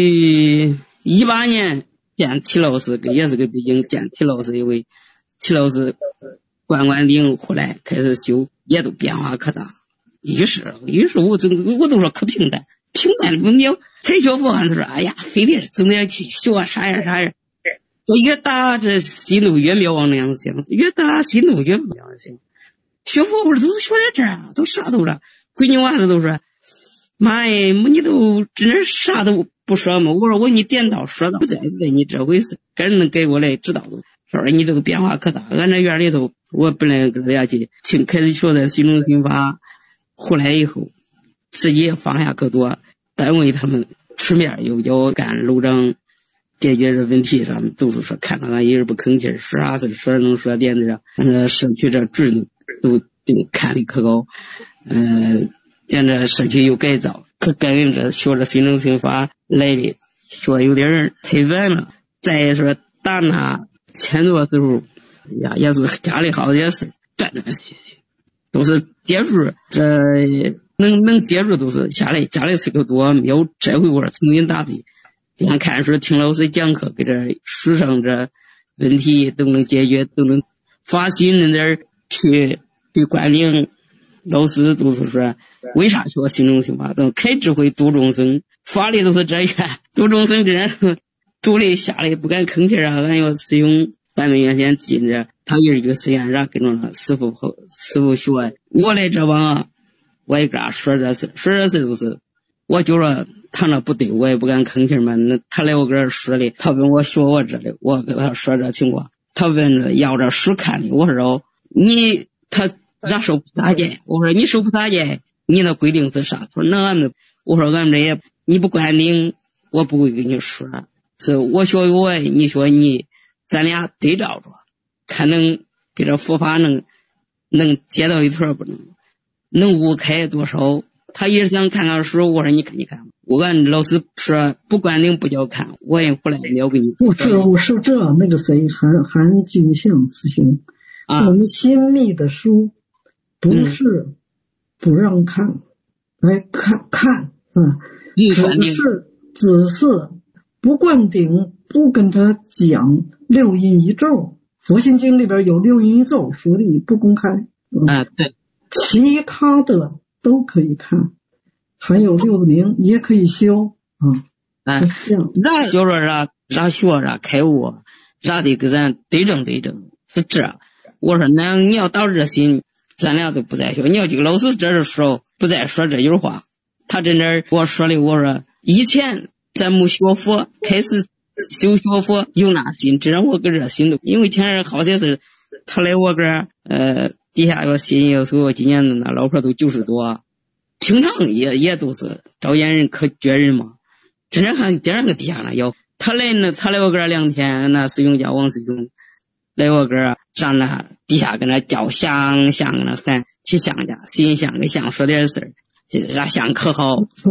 18年见齐老师，也是个北京见齐老师，因为齐老师关顶后来开始修，也都变化可大。于是我都说可平淡的不妙。才学佛还是说哎呀非得整点去学啥样，我越打这心头越没往那样想，越打心头越不那样想。学佛我都是学点这儿，都啥都是闺女娃子都说妈呀，你都真啥都不说嘛。我说你点到说到不在你这回事，个人能给我来指导的。说你这个变化可大，俺这院里头我本来跟大家去开始学的心中心法，回来以后自己也放下可多，单位他们出面又叫我干楼长解决这问题，他们都是说看到俺一人不吭气，说啥事说能说点子，社区这主任都看得可高。见这社区有改造，可感恩这学着心中心法来的学有点太晚了。再说打那1000多时候呀，也是家里好些事干那些都是结束这能接触都是下来家里事情多，没有这回我曾经打的，边看书听老师讲课，给这书上这问题都能解决，都能发心那点去观念。老师都是说为啥学心中心法，都开智慧度众生，法理都是这样，度众生这人读的下来不敢吭气啊。俺有师兄咱们原先进着，他也是一个实验然跟着他师傅学，我来这帮我也给他说这事都是，我觉着他那不对，我也不敢吭气嘛。那他来我跟这说的，他问我学我这里，我跟他说这情况，他问着要这书看的，我说你他咋受菩萨戒？我说你受菩萨戒，你那规定是啥？他说那俺们，我说俺们这也你不关定，我不会跟你说，是我学我，你学你，咱俩对照着，看能给这佛法能接到一腿不能悟开多少。他也是想看看书，我说你看，我跟老师说不关定不叫看，我也回来了给你。 不是这那个谁韩君相师兄，我们新密的书不是不让看，看只是不灌顶，不跟他讲六阴一咒。佛心经里边有六阴一咒，说的不公开。 对， 其他的都可以看，还有六字明也可以修咱就说啥学啥开悟啥的给咱对正是这。我说那你要到热心，咱俩都不再学。你要这个老师这时候不再说这句话，他真的给我说的，我说以前咱没学佛，开始修学佛有那心，这让我个热心的，因为前好些是他来我这底下有新有所有，今年的那老婆都90多，平常也都是招眼人可绝人嘛。真正看这个底下呢，有他来我这2天，那师兄叫王师兄来我这上那底下跟他叫想跟他喊去想家，心想跟想说点事儿，让想可好。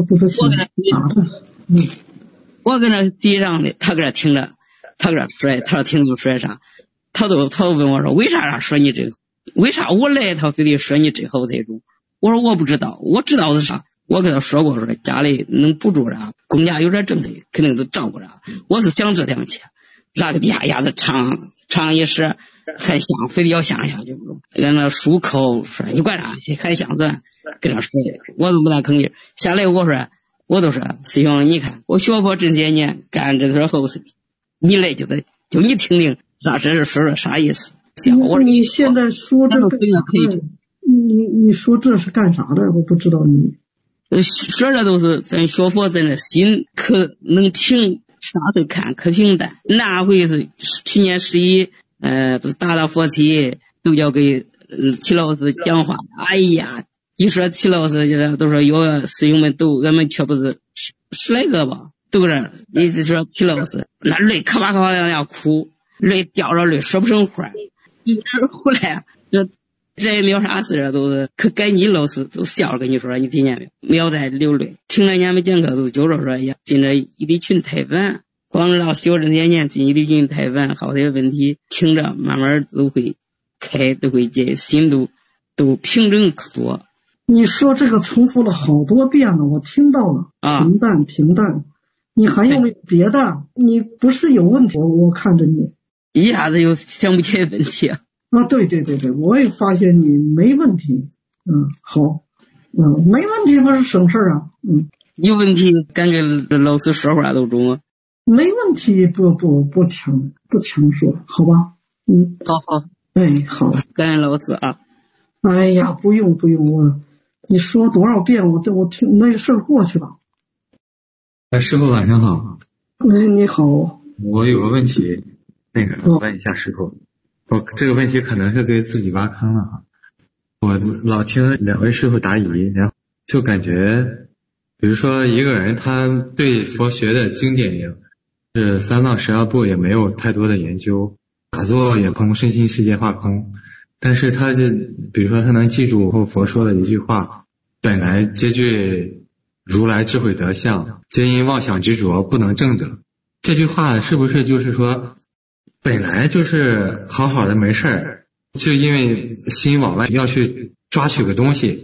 我跟他地上的，他搁这听着，他搁这说，他说听就说啥，他都问我说为啥说你这个，为啥我来他非得说你这好这种？我说我不知道，我知道是啥。我跟他说过，说家里能补助啥，公家有点政策肯定是照顾啥。我是想这2钱，那个底下鸭子长一时还想非得要想下去，跟那漱口说你管啥，还想着跟他说，我都不大吭气。下来我都说师兄，你看我学佛这些年干这点好事，你来就你听听这是说啥意思？ 你现在说这个你说这是干啥的？我不知道你。 说这都是咱学佛，咱的心可能停，啥都看可平淡。那回是去年11不是大佛七都要给齐老师讲话，哎呀，一说齐老师就都说有师兄们都俺们却不是10来个吧，都这一直说齐老师那泪咔吧要哭，泪掉着泪说不成话。后来这也没有啥事，都是可赶紧老师都笑着跟你说，你听见没有？没有再流泪。听了人们讲课都觉着说呀，进了一堆群太烦，光让学这些年进一堆群太烦，好些问题听着慢慢都会开，都会解，心都平整可多。 你说这个重复了好多遍了，我听到了，平淡。你还有没有别的？你不是有问题？我看着你一下子又想不起来问题啊。 对，我也发现你没问题。好，没问题不是省事啊。 有问题敢跟老师说话都中啊。 没问题，不强说，好吧？ 好。 好， 感恩老师啊。 哎呀，不用你说多少遍我听，那个事儿过去了。 师傅晚上好。 你好。 我有个问题，问一下师傅。我这个问题可能是给自己挖坑了哈。我老听2位师傅答疑，然后就感觉，比如说一个人他对佛学的经典名是3藏12部也没有太多的研究，打坐也空，身心世界化空，但是他比如说他能记住后佛说的一句话，本来皆具如来智慧德相，皆因妄想执着不能证得。这句话是不是就是说本来就是好好的没事儿，就因为心往外要去抓取个东西，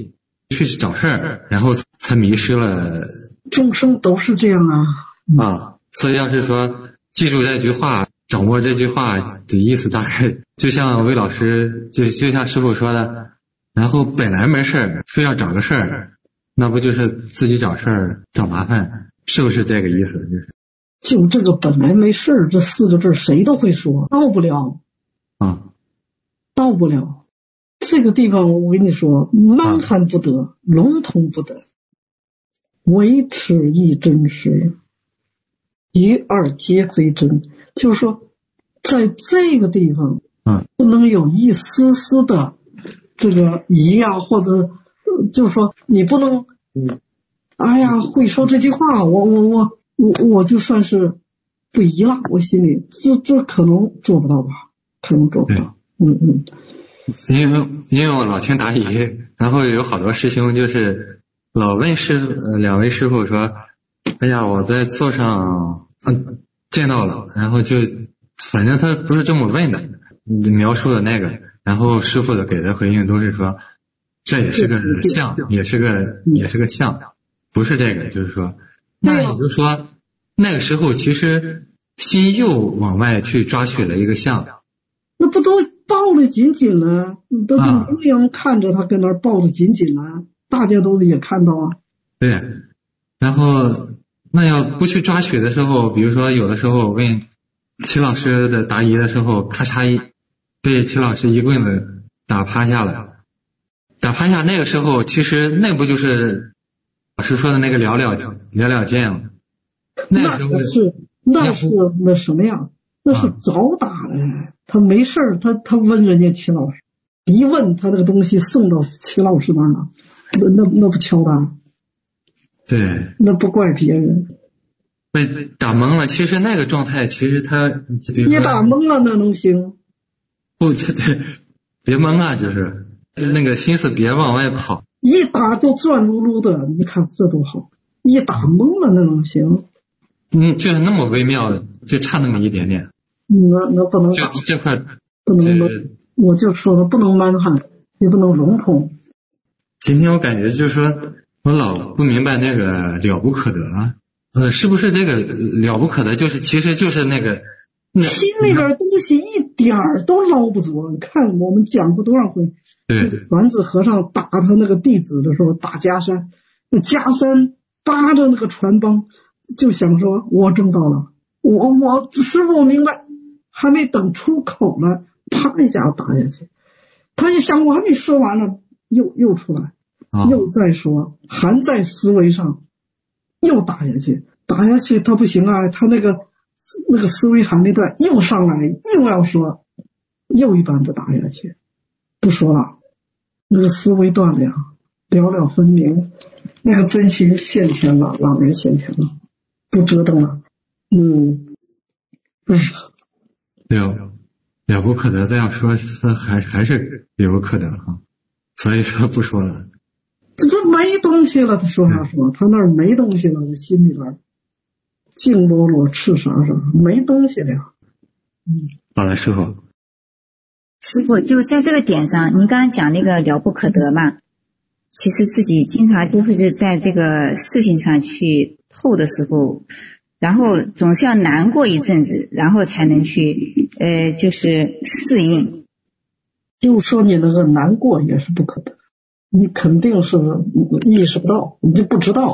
去找事儿，然后才迷失了。 众生都是这样啊。所以要是说记住这句话，掌握这句话的意思，大概就像魏老师就像师傅说的，然后本来没事儿，非要找个事儿，那不就是自己找事儿找麻烦，是不是这个意思？ 就这个本来没事儿这4个字谁都会说，到不了到不了。这个地方我跟你说，漫含不得，笼统不得，唯此一真实，一二皆非真。就是说在这个地方不能有一丝丝的这个疑啊，或者就是说你不能哎呀会说这句话我就算是不疑了，我心里这可能做不到吧，可能做不到。 因为我老听答疑，然后有好多师兄就是老问两位师傅说，哎呀我在座上见到了，然后就反正他不是这么问的，描述的那个，然后师傅的给的回应都是说这也是个相，也是个相，不是这个，就是说那也就是说那个时候其实心又往外去抓取了一个相， 那不都抱得紧紧了，都是明明看着他跟那儿抱得紧紧了，大家都也看到啊。 对，然后那要不去抓取的时候，比如说有的时候问齐老师的答疑的时候，咔嚓被齐老师一棍子打趴下了，那个时候其实那不就是老师说的那个了了见吗？ 那是那什么呀？那是早打的，他没事儿，他问人家齐老师，一问他那个东西送到齐老师那儿了，那不敲他？ 对， 那不怪别人。 被打懵了，其实那个状态，其实他你打懵了那能行？ 不，对，别懵啊，就是那个心思别往外跑， 一打就转噜噜的，你看这多好，一打懵了那能行？ 就是那么微妙的，就差那么一点点。 那不能打， 就这块不能，我就说的不能蛮汉，也不能笼统。 今天我感觉就是说我老不明白那个了不可得，是不是这个了不可得其实就是那个心里边东西一点儿都捞不着。看我们讲过多少回， 对， 传子和尚打他那个弟子的时候，打迦山，那迦山扒着那个船帮，就想说我挣到了，我师傅我明白，还没等出口呢，啪一下打下去。他一想我还没说完了，又出来，又再说，还在思维上，又打下去，他不行啊，他那个思维还没断，又上来又要说，又一般的打下去，不说了，那个思维断了呀，了了分明，那个真心现前了，朗然现前了，不折腾了。 了不可得，再要说还是了不可得哈，所以说不说了。 这没东西了，他说啥说，他那儿没东西了，他心里边净裸裸赤啥啥，没东西了呀。 好的，师傅。 师傅就在这个点上，您刚刚讲那个了不可得嘛，其实自己经常就会在这个事情上去透的时候，然后总是要难过一阵子，然后才能去就是适应。 就说你那个难过也是不可得，你肯定是意识不到，你就不知道。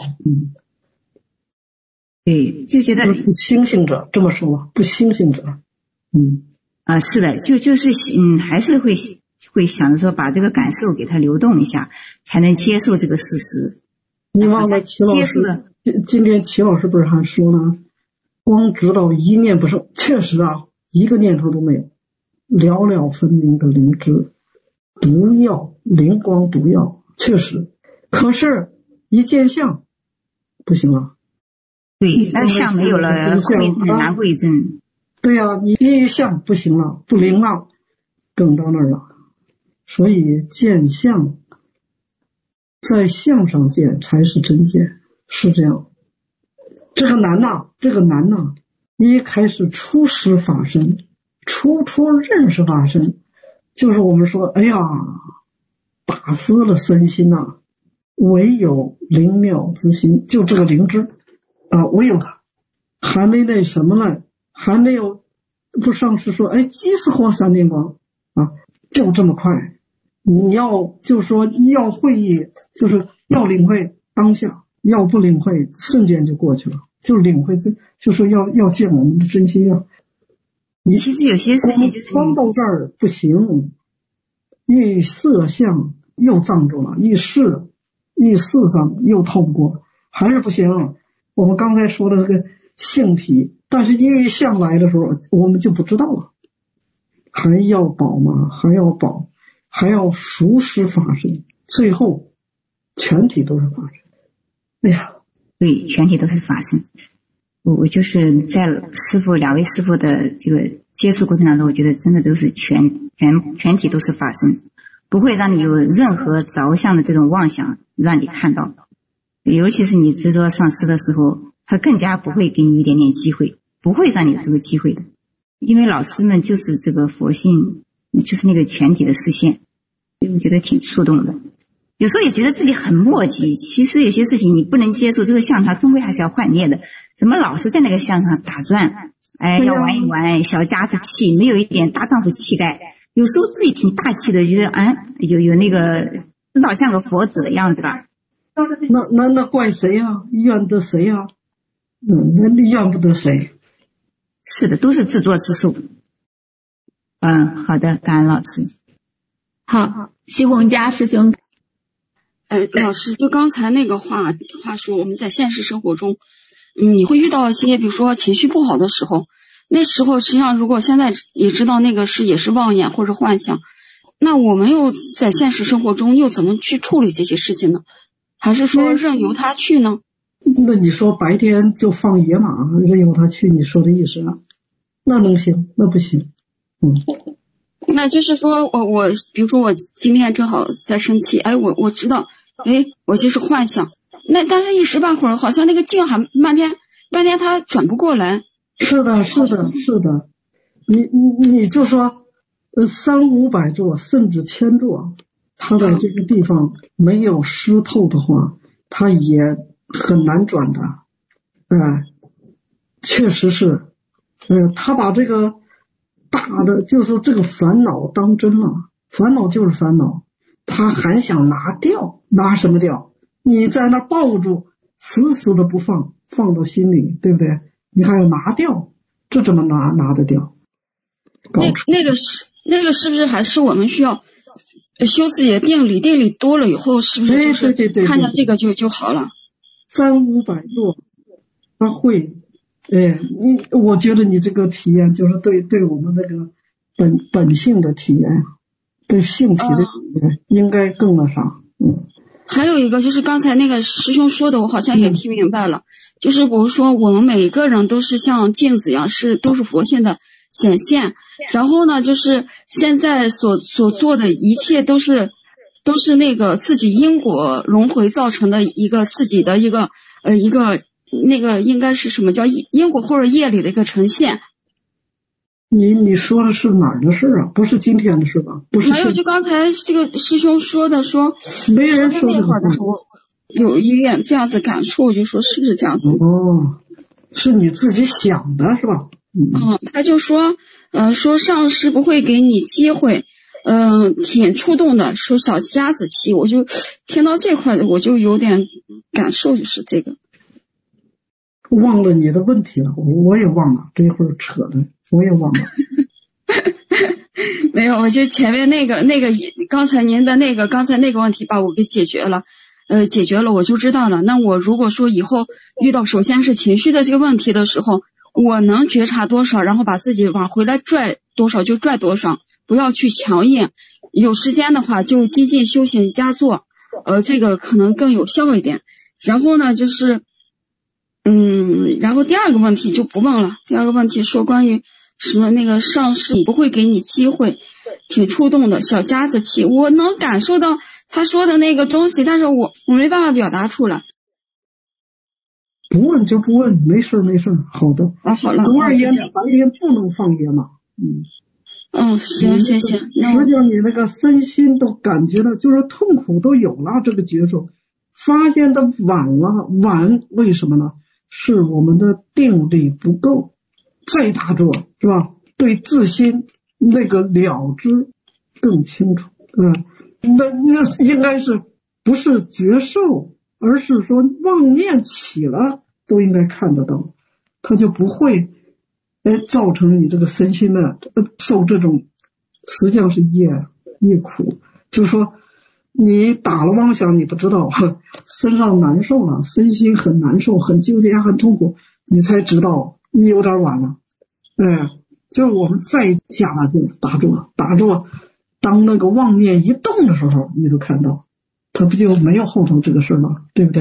对，就觉得不清醒者，这么说吧，不清醒者。 是的，就是还是会想着说把这个感受给它流动一下，才能接受这个事实。 你忘了齐老师今天齐老师不是还说了，光知道一念不生，确实啊，一个念头都没有，了了分明的灵知，不要灵光，不要，确实。可是一见相不行了。 对，那相没有了，难过一阵。 对呀，你一相不行了，不灵了，更到那儿了。所以见相，在相上见才是真见，是这样。这个难呐，一开始初识法身，初认识法身，就是我们说，哎呀，打死了身心呐， 唯有灵妙之心，就这个灵知啊，唯有它，还没那什么呢，还没有不上师说，即是获三点光啊，就这么快。你要就是说要会意，就是要领会当下，要不领会瞬间就过去了，就是领会就是要见我们的真心啊。 你其实有些事情就是光到这儿不行，一色相又藏住了，一事上又透不过，还是不行。我们刚才说的这个性体，但是一相来的时候我们就不知道了，还要保吗？还要保，还要熟识法身，最后全体都是法身。哎呀， 对，全体都是法身。我就是在两位师父的这个接触过程当中，我觉得真的都是全体都是法身，不会让你有任何着相的这种妄想让你看到。尤其是你执着上师的时候，他更加不会给你一点点机会，不会让你有这个机会的。因为老师们就是这个佛性，就是那个全体的视线，所以我觉得挺触动的。有时候也觉得自己很磨叽，其实有些事情你不能接受，这个相它终归还是要幻灭的，怎么老是在那个相上打转，要玩一玩小家子气，没有一点大丈夫气概。有时候自己挺大气的，觉得有那个老像个佛子的样子吧。 那怪谁啊？怨得谁啊？那怨不得谁。 是的，都是自作自受。好的，感恩老师。 好，西红家师兄。 老师，就刚才那个话说，我们在现实生活中，你会遇到一些，比如说情绪不好的时候，那时候实际上如果现在也知道那个也是妄言或者幻想，那我们又在现实生活中又怎么去处理这些事情呢？还是说任由它去呢？ 那你说白天就放野马，任由它去，你说的意思啊？那能行？那不行。 那就是说我比如说我今天正好在生气，我知道我就是幻想，那但是一时半会儿好像那个劲还半天它转不过来。 是的你就说300-500座甚至1000座，它在这个地方没有湿透的话，它也很难转的。确实是他把这个大的就是说这个烦恼当真了，烦恼就是烦恼，他还想拿掉，拿什么掉？你在那抱住死死的不放，放到心里，对不对？你还要拿掉，这怎么拿得掉？ 那个是不是还是我们需要修自己的定力多了以后，是不是就是看见这个就好了 ？300-500座他会我觉得你这个体验就是对我们那个本性的体验，对性体的体验应该更那啥。 还有一个就是刚才那个师兄说的，我好像也听明白了，就是比如说我们每一个人都是像镜子一样，都是佛性的显现，然后呢就是现在所做的一切都是那个自己因果轮回造成的一个自己的一个那个应该是什么叫因果或者业力的一个呈现。 你说的是哪儿的事啊？不是今天的事吧？不是。 还有就刚才这个师兄说的，说没人说那会儿的时候有一点这样子感触，就说是不是这样子？ 是你自己想的是吧？ 他就说说上师不会给你机会，挺触动的，说小家子气，我就听到这块我就有点感受，就是这个。 忘了你的问题了，我也忘了，这会儿扯的我也忘了。 没有，我就前面那个刚才您的刚才那个问题把我给解决了，我就知道了。那我如果说以后遇到首先是情绪的这个问题的时候，我能觉察多少，然后把自己往回来拽多少就拽多少，不要去强硬。有时间的话就精进修行加做，这个可能更有效一点。然后呢就是然后第二个问题就不问了。第二个问题说关于什么那个上师不会给你机会，挺触动的，小家子气，我能感受到他说的那个东西，但是我没办法表达出来。 不问就不问，没事，好的。 好了。 总而言之，白天不能放野马。 行。 实际上你那个身心都感觉到，就是痛苦都有了，这个觉受， 发现的晚了，晚为什么呢？是我们的定力不够，再打坐是吧？对自心那个了知更清楚，那应该是不是觉受，而是说妄念起了都应该看得到，它就不会造成你这个身心的受这种实际上是业苦，就是说你打了妄想，你不知道身上难受了，身心很难受，很纠结，很痛苦，你才知道你有点晚了。就是我们再加大劲打坐，当那个妄念一动的时候，你就看到，它不就没有后头这个事了，对不对？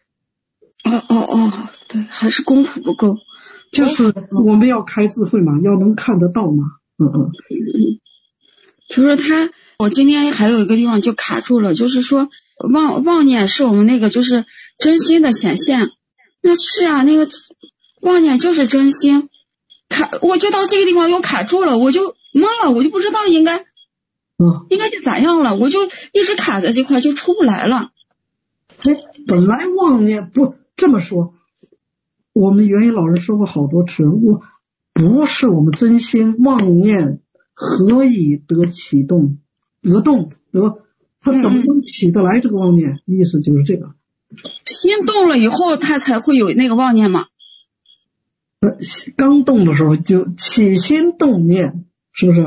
对，还是功夫不够。 就是我们要开智慧嘛，要能看得到嘛。 就是我今天还有一个地方就卡住了，就是说妄念是我们那个就是真心的显现，那是啊，那个妄念就是真心，我就到这个地方又卡住了，我就懵了，我就不知道应该是咋样了，我就一直卡在这块就出不来了。 本来妄念不这么说，我们元宇老师说过好多次，不是我们真心妄念何以得启动得动得，它怎么能起得来这个妄念？意思就是这个， 心动了以后它才会有那个妄念嘛。 刚动的时候就起心动念，是不是？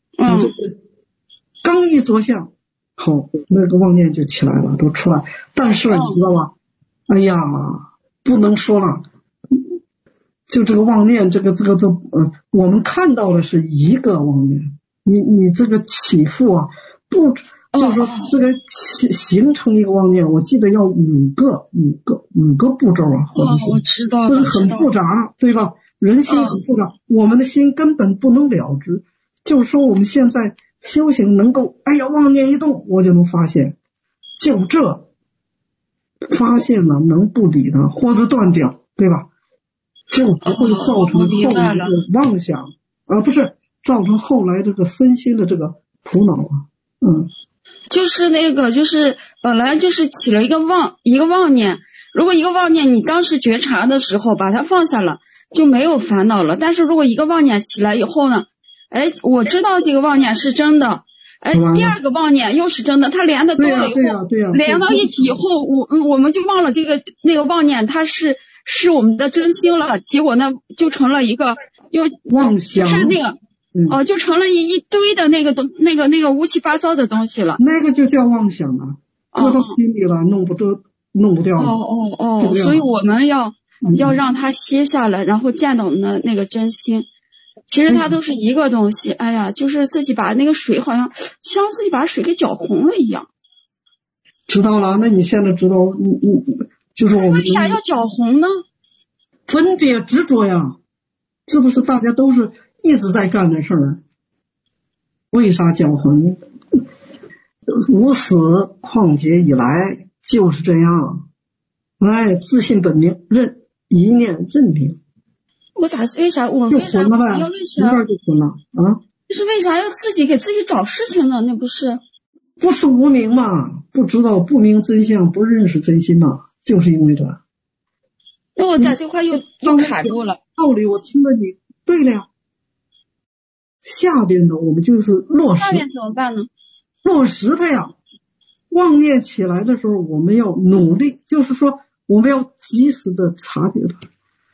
刚一着相，好，那个妄念就起来了，都出来。但是你知道吧？哎呀，不能说了。就这个妄念，我们看到的是一个妄念，你这个起伏啊，不就是说这个形成一个妄念，我记得要五个步骤啊，或者是我知道了，就是很复杂，对吧？人心很复杂，我们的心根本不能了知。就是说我们现在修行能够，哎呀，妄念一动，我就能发现，就这发现了能不理呢，或者断掉，对吧？就不会造成后来的妄想，不是造成后来这个身心的这个苦恼啊。 就是那个就是本来就是起了一个妄念，如果一个妄念你当时觉察的时候把它放下了，就没有烦恼了。但是如果一个妄念起来以后呢，我知道这个妄念是真的，第二个妄念又是真的，它连的多了以后，连到一起以后，我们就忘了那个妄念它是我们的真心了，结果呢就成了一个又妄想， 看这个就成了一堆的那个乌七八糟的东西了， 那个就叫妄想了，搁到心里了，弄不掉了。 所以我们要让它歇下来，然后见到我们的那个真心。其实它都是一个东西，哎呀，就是自己把那个水好像像自己把水给搅红了一样。 知道了，那你现在知道，就是我们为啥要搅红呢？ 分别执着呀，这不是大家都是一直在干的事儿？为啥搅红？无始旷劫以来就是这样，自信本明，一念认明。 为啥就混了呗，一半就混了啊！ 就是为啥要自己给自己找事情呢？那不是无明嘛？不知道不明真相，不认识真心嘛？就是因为这。 那我在这块又卡住了。 道理我听了你对了呀。下边的我们就是落实。 下边怎么办呢？ 落实它呀。妄念起来的时候，我们要努力，就是说我们要及时的察觉它。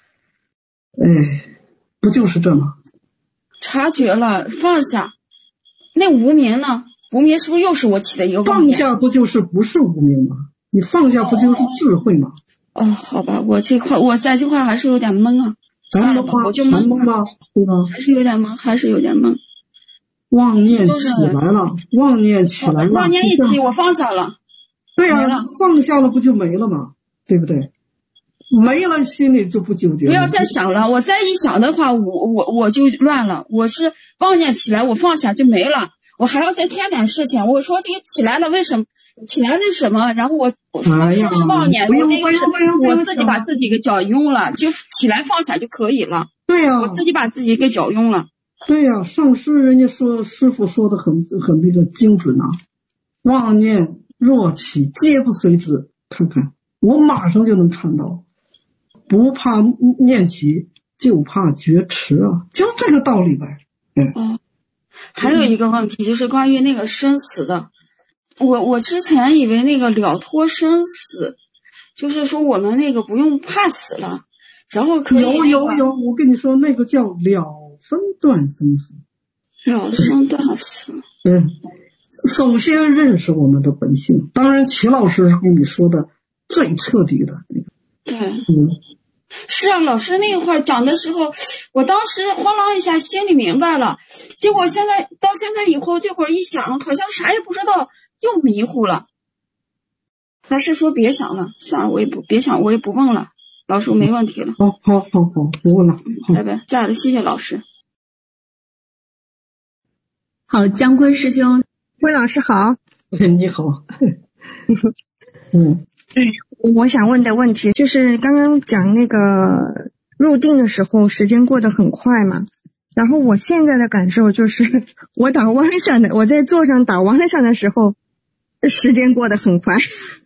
不就是这吗？ 察觉了，放下。那无明呢？无明是不是又是我起的一个妄念？ 放下不是无明吗？你放下不就是智慧吗？ 好吧，我在这块还是有点懵啊。 咱们我就懵吧，对吧？ 还是有点懵。 妄念起来了，妄念一起， 我放下了。 对呀，放下了不就没了吗？对不对？没了，心里就不纠结了。 不要再想了，我再一想的话，我就乱了。我是妄念起来，我放下就没了，我还要再添点事情。我说这个起来了，为什么起来是什么？然后我说是妄念，我自己把自己给搅庸了，就起来放下就可以了。 对呀， 我自己把自己给搅庸了。 对呀，上师人家说，师傅说的很那个精准啊。妄念若起，皆不随之。 看看，我马上就能看到，不怕念起，就怕觉迟啊，就这个道理呗。 还有一个问题就是关于那个生死的，我之前以为那个了脱生死，就是说我们那个不用怕死了，然后可以有，我跟你说那个叫了分断生死。 了生断死。 首先认识我们的本性，当然齐老师跟你说的最彻底的那个。 对，是啊，老师那会儿讲的时候，我当时慌啷一下心里明白了，结果到现在以后，这会儿一想，好像啥也不知道，又迷糊了。还是说别想了，算了，我也别想，我也不问了。老师，我没问题了。 好，不问了。 拜拜，这样的，谢谢老师。 好，姜昆师兄， 魏老师好。 你好。 我想问的问题就是刚刚讲那个入定的时候时间过得很快嘛，然后我现在的感受就是我在座上打妄想的时候时间过得很快。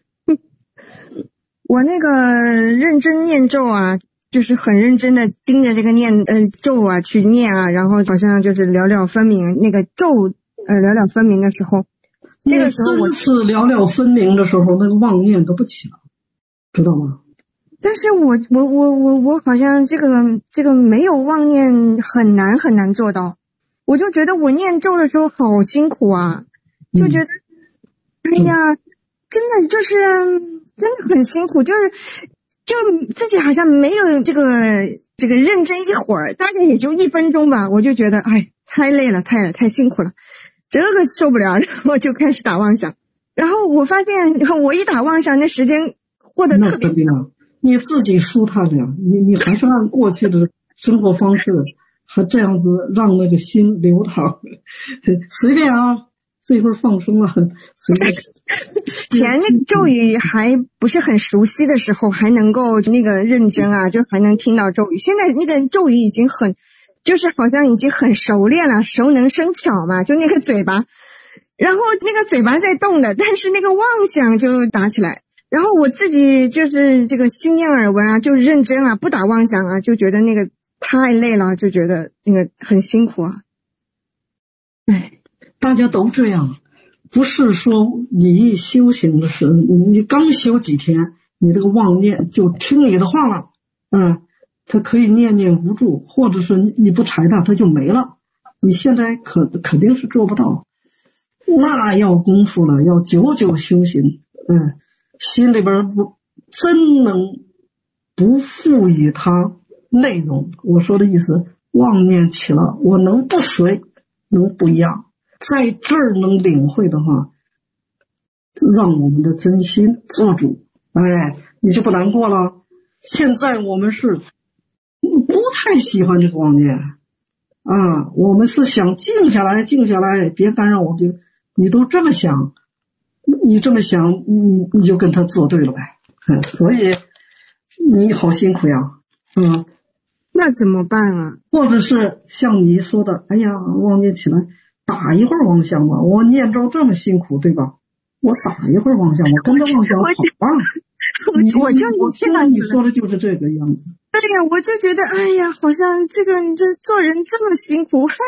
我那个认真念咒啊，就是很认真的盯着这个咒啊去念啊，然后好像就是了了分明，那个咒了了分明的时候，这个时候我真是了了分明的时候，那个妄念都不起了，知道吗？ 但是我好像这个没有妄念很难做到，我就觉得我念咒的时候好辛苦啊，就觉得哎呀，真的很辛苦，就自己好像没有这个认真一会儿，大概也就1分钟吧，我就觉得太累了，太辛苦了，这个受不了，然后就开始打妄想，然后我发现我一打妄想，那时间过得特别长。 你自己舒坦了，你还是按过去的生活方式，还这样子让那个心流淌，随便啊。这会儿放松了，随便。 前那个咒语还不是很熟悉的时候，还能够那个认真啊，就还能听到咒语。现在那个咒语已经就是好像已经很熟练了，熟能生巧嘛，就那个嘴巴，然后那个嘴巴在动的，但是那个妄想就打起来。然后我自己就是这个心念耳闻啊，就认真啊，不打妄想啊，就觉得那个太累了，就觉得那个很辛苦啊。 大家都这样，不是说你一修行的时候，你刚修几天，你这个妄念就听你的话了，他可以念念无助，或者是你不拆它就没了。你现在肯定是做不到，那要功夫了，要久久修行，心里边真能不赋予它内容。我说的意思，妄念起了，我能不随，能不一样。在这儿能领会的话，让我们的真心做主，你就不难过了。现在我们是不太喜欢这个妄念啊，我们是想静下来，别干扰我，你都这么想，你这么想，你就跟他作对了呗。所以你好辛苦呀， 那怎么办啊？ 或者是像你说的，哎呀，妄念起来。打一会儿妄想吧，我念咒这么辛苦，对吧？我打一会儿妄想，我跟着妄想好啊。我听到你说的就是这个样子。 对呀，我就觉得，哎呀，好像这做人这么辛苦，还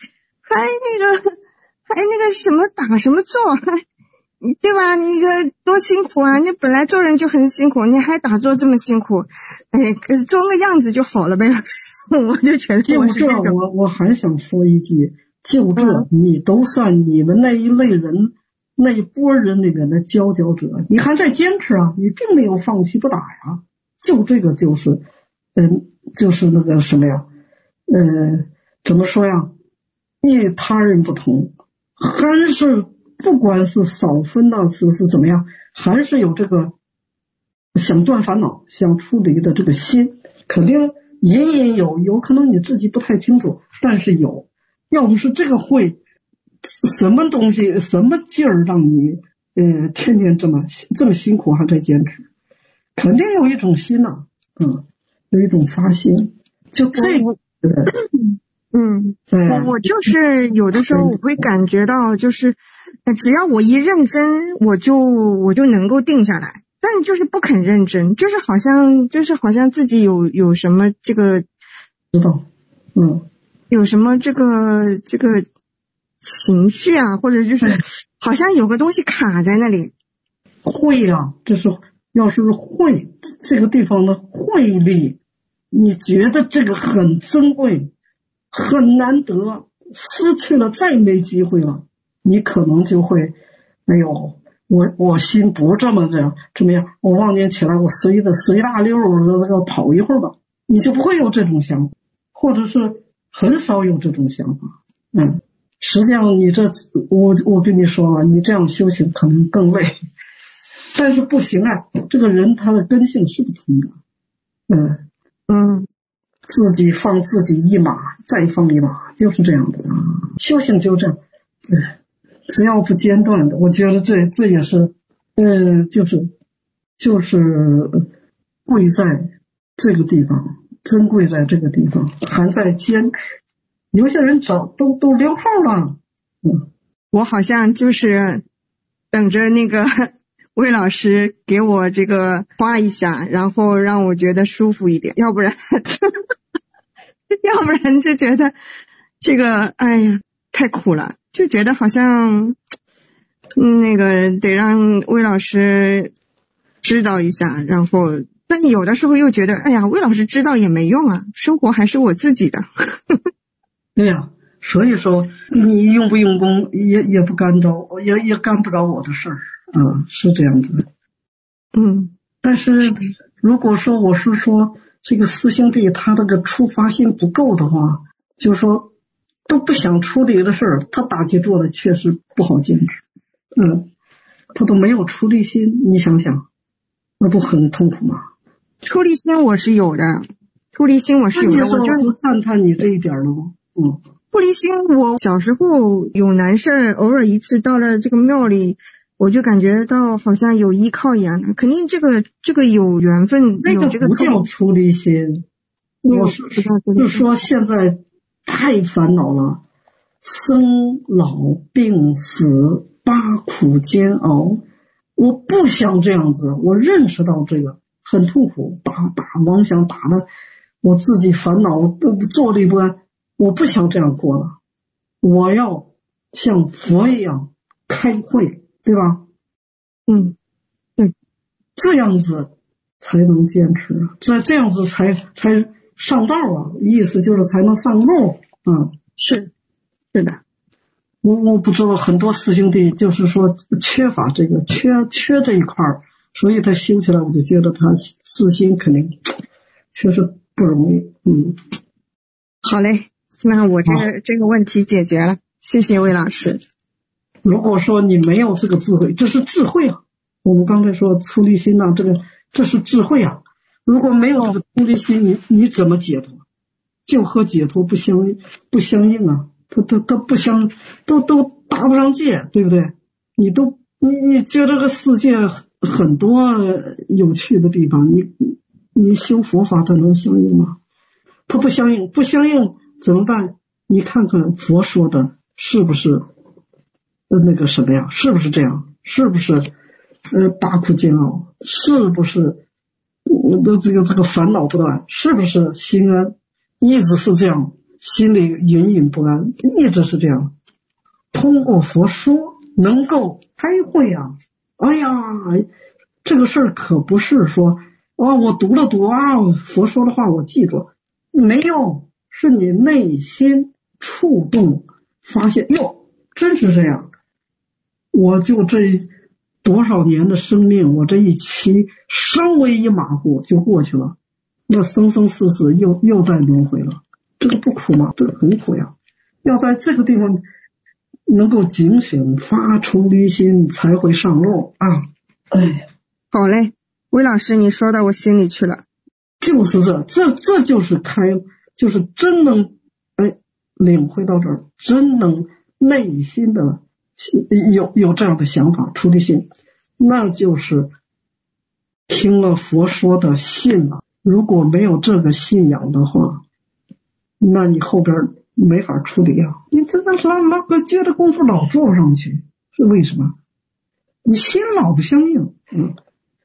那个什么打什么坐，对吧？那个多辛苦啊！你本来做人就很辛苦，你还打坐这么辛苦，做个样子就好了呗。我就觉得就这，我还想说一句。就这，你都算你们那一类人，那一波人里面的佼佼者，你还在坚持啊，你并没有放弃不打呀。就这个就是那个什么呀，怎么说呀，与他人不同，还是不管是少分呢，是怎么样，还是有这个想断烦恼、想出离的这个心，肯定隐隐有可能你自己不太清楚，但是有。要不是这个会什么东西什么劲儿让你天天这么辛苦还在坚持，肯定有一种心呐，有一种发心，就这个我就是有的时候我会感觉到，就是只要我一认真，我就能够定下来， 但就是不肯认真，就是好像自己有什么这个知道， 有什么这个情绪啊，或者就是好像有个东西卡在那里。 慧呀，这是要是慧这个地方的慧力，你觉得这个很珍贵，很难得，失去了再没机会了，你可能就会，哎呦，我心不这么样，我忘年起来我随大溜的这个跑一会儿吧，你就不会有这种想法，或者是很少有这种想法。实际上你我跟你说了，你这样修行可能更累，但是不行啊，这个人他的根性是不同的。自己放自己一马，再放一马，就是这样的啊。修行就这样，只要不间断的，我觉得这也是，就是贵在这个地方，珍贵在这个地方，还在坚持。有些人都溜号了。 我好像就是等着那个魏老师给我这个画一下，然后让我觉得舒服一点，要不然就觉得这个哎呀太苦了，就觉得好像那个得让魏老师知道一下，然后但有的时候又觉得哎呀魏老师知道也没用啊，生活还是我自己的。 对呀，所以说你用不用功也不干着，也干不着我的事儿啊，是这样子的。但是如果说我是说这个四兄弟他这个出发心不够的话，就是说都不想处理的事儿，他打击做的确实不好坚持。他都没有出离心，你想想，那不很痛苦吗？ 出离心我是有的，我就赞叹你这一点了吗？ 出离心，我小时候有难事，偶尔一次到了这个庙里，我就感觉到好像有依靠一样的，肯定这个有缘分， 那个不叫出离心。我是说现在太烦恼了，生老病死八苦煎熬，我不想这样子，我认识到这个很痛苦，打妄想打的我自己烦恼都坐立不安，我不想这样过了，我要像佛一样开慧，对吧？ 对， 这样子才能坚持，这样子才上道啊，意思就是才能上路。 是的。 我不知道很多四兄弟就是说缺乏这个缺这一块，所以他修起来我就觉得他四心肯定确实不容易。 好嘞，那我这个问题解决了，谢谢魏老师。 如果说你没有这个智慧，这是智慧啊，我们刚才说出离心啊，这是智慧啊，如果没有这个出离心，你怎么解脱？就和解脱不相应啊，它不相，都达不上界，对不对？你觉得这个世界很多有趣的地方，你修佛法它能相应吗？它不相应怎么办？你看看佛说的是不是那个什么呀？是不是这样？是不是八苦煎熬？是不是这个烦恼不断？是不是心安？一直是这样，心里隐隐不安，一直是这样。通过佛说能够开慧啊！哎呀，这个事儿可不是说我读了佛说的话我记住，没有，是你内心触动，发现哟，真是这样。我就这多少年的生命，我这一期稍微一马虎就过去了，那生生世世又在轮回了，这个不苦吗？这个很苦呀。要在这个地方能够警醒，发出离心，才会上路啊！ 好嘞，魏老师，你说到我心里去了。 就是这就是就是真能领会到这儿，真能内心的有这样的想法，出离心，那就是听了佛说的信了。如果没有这个信仰的话，那你后边没法处理啊！你这老个觉得功夫老做不上去，是为什么？你心老不相应。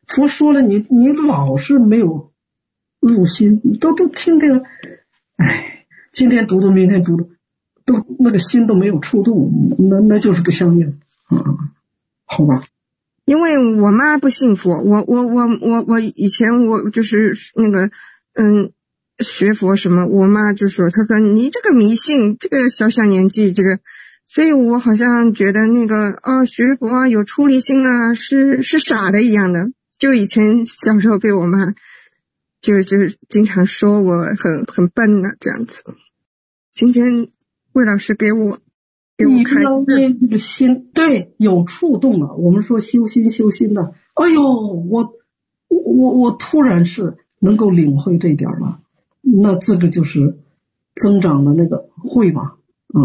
佛说了，你老是没有入心，你都听这个，哎，今天读读，明天读读，都那个心都没有触动，那就是不相应啊，好吧？ 因为我妈不信佛，我以前我就是那个学佛什么，我妈就说，她说你这个迷信，这个小年纪这个，所以我好像觉得那个学佛啊有出离心啊是傻的一样的，就以前小时候被我妈就经常说我很笨啊这样子。今天魏老师给我开这个心，对，有触动了。我们说修心的，哎呦，我突然是能够领会这一点了，那这个就是增长的那个慧吧，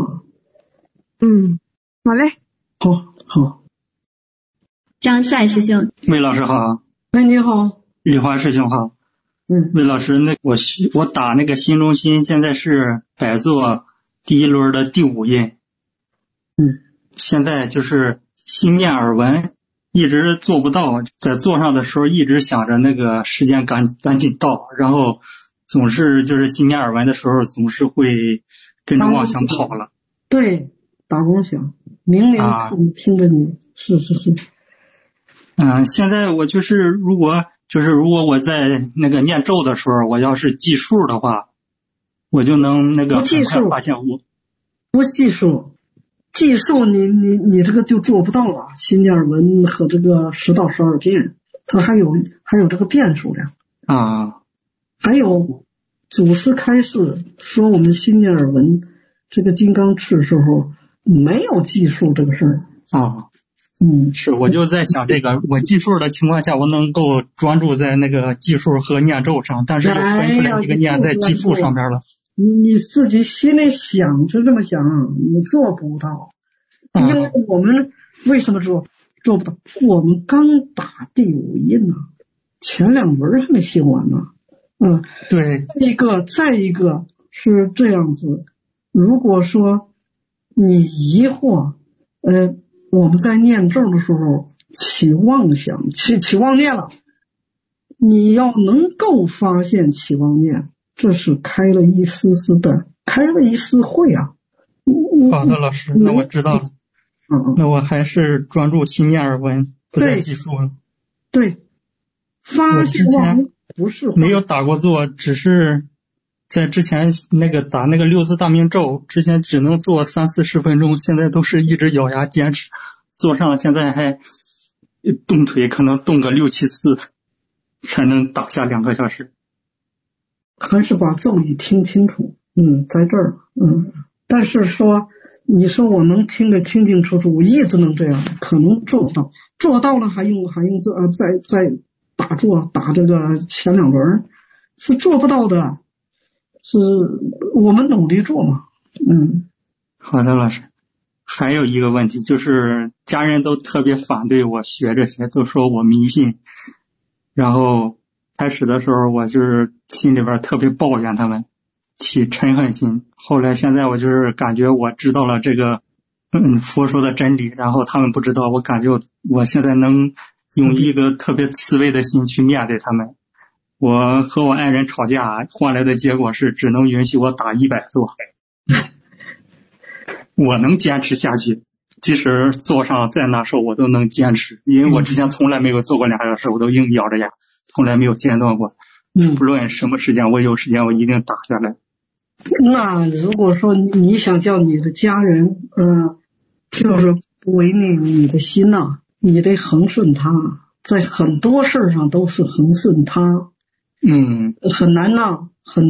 好嘞， 好。 张帅师兄， 魏老师好。 哎，你好。 李华师兄好。魏老师，我打那个心中心，现在是摆做第一轮的第5印。现在就是心念耳闻，一直做不到，在做上的时候一直想着那个时间赶紧到，然后总是就是心念耳闻的时候总是会跟着妄想跑了。 对，打妄想，明听着你，是。 现在我就是如果我在那个念咒的时候，我要是计数的话，我就能那个很快发现我不计数，你这个就做不到了。心念耳闻和这个10到12遍，它还有这个遍数量啊。 还有祖师开示说我们心念耳闻这个金刚持时候没有计数这个事儿啊。是，我就在想这个，我计数的情况下，我能够专注在那个计数和念咒上，但是就分不了这个念在计数上边了。 你自己心里想是这么想，你做不到。因为我们为什么做不到？我们刚打第5印呢，前2轮还没修完呢。 对。 再一个是这样子，如果说你疑惑，我们在念咒的时候起妄想，起妄念了，你要能够发现起妄念，这是开了一丝慧啊。 好的，老师，那我知道了。那我还是专注心念耳闻，不再计数了。 对，发现不是没有打过坐，只是在之前那个打那个6字大明咒之前只能做30-40分钟，现在都是一直咬牙坚持，坐上现在还动腿可能动个6-7次才能打下2个小时。 还是把咒语听清楚，在这儿，但是说你说我能听得清清楚楚，我一直能这样，可能做不到，做到了还用再打这个前2轮是做不到的，是我们努力做嘛。 好的，老师。还有一个问题就是家人都特别反对我学这些，都说我迷信，然后开始的时候我就是心里边特别抱怨他们，起嗔恨心，后来现在我就是感觉我知道了这个佛说的真理，然后他们不知道，我感觉我现在能用一个特别慈悲的心去面对他们。我和我爱人吵架换来的结果是只能允许我打100坐，我能坚持下去，即使坐上再难受我都能坚持，因为我之前从来没有坐过2小时，我都硬咬着牙，从来没有间断过。不论什么时间，我有时间我一定打下来。 那如果说你想叫你的家人就是违逆你的心呐，你得恒顺他，在很多事上都是恒顺他。很难呐，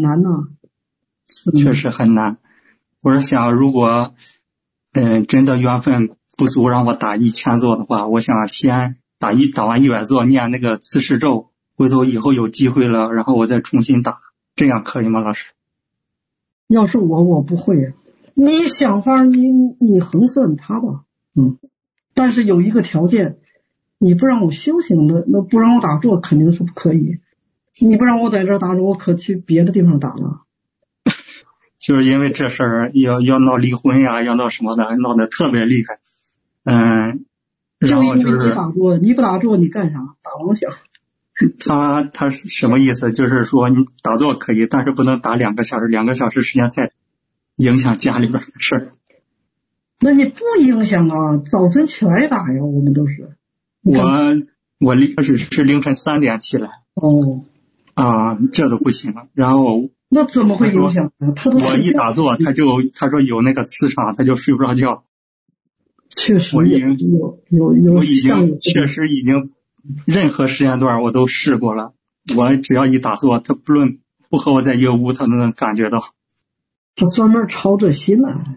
确实很难。我是想如果真的缘分不足让我打1000坐的话，我想先打完100坐念那个慈氏咒，回头以后有机会了然后我再重新打，这样可以吗，老师？ 要是我不会，你想法你恒顺他吧。但是有一个条件，你不让我修行的，那不让我打坐肯定是不可以，你不让我在这儿打坐，我可去别的地方打了。 就是因为这事儿要闹离婚呀，要闹什么的，闹得特别厉害。 就因为你打坐，你不打坐你干啥？打妄想。 他是什么意思？就是说你打坐可以，但是不能打2个小时，2个小时时间太影响家里边的事儿。 那你不影响啊，早晨起来打呀，我们都是。我开始是凌晨3点起来。哦。 这都不行了。然后那怎么会影响呢？ 我一打坐，他说有那个磁场，他就睡不着觉。 确实我已经确实已经任何时间段我都试过了。我只要一打坐，他不论不和我在一个屋，他都能感觉到。 他专门操这心来。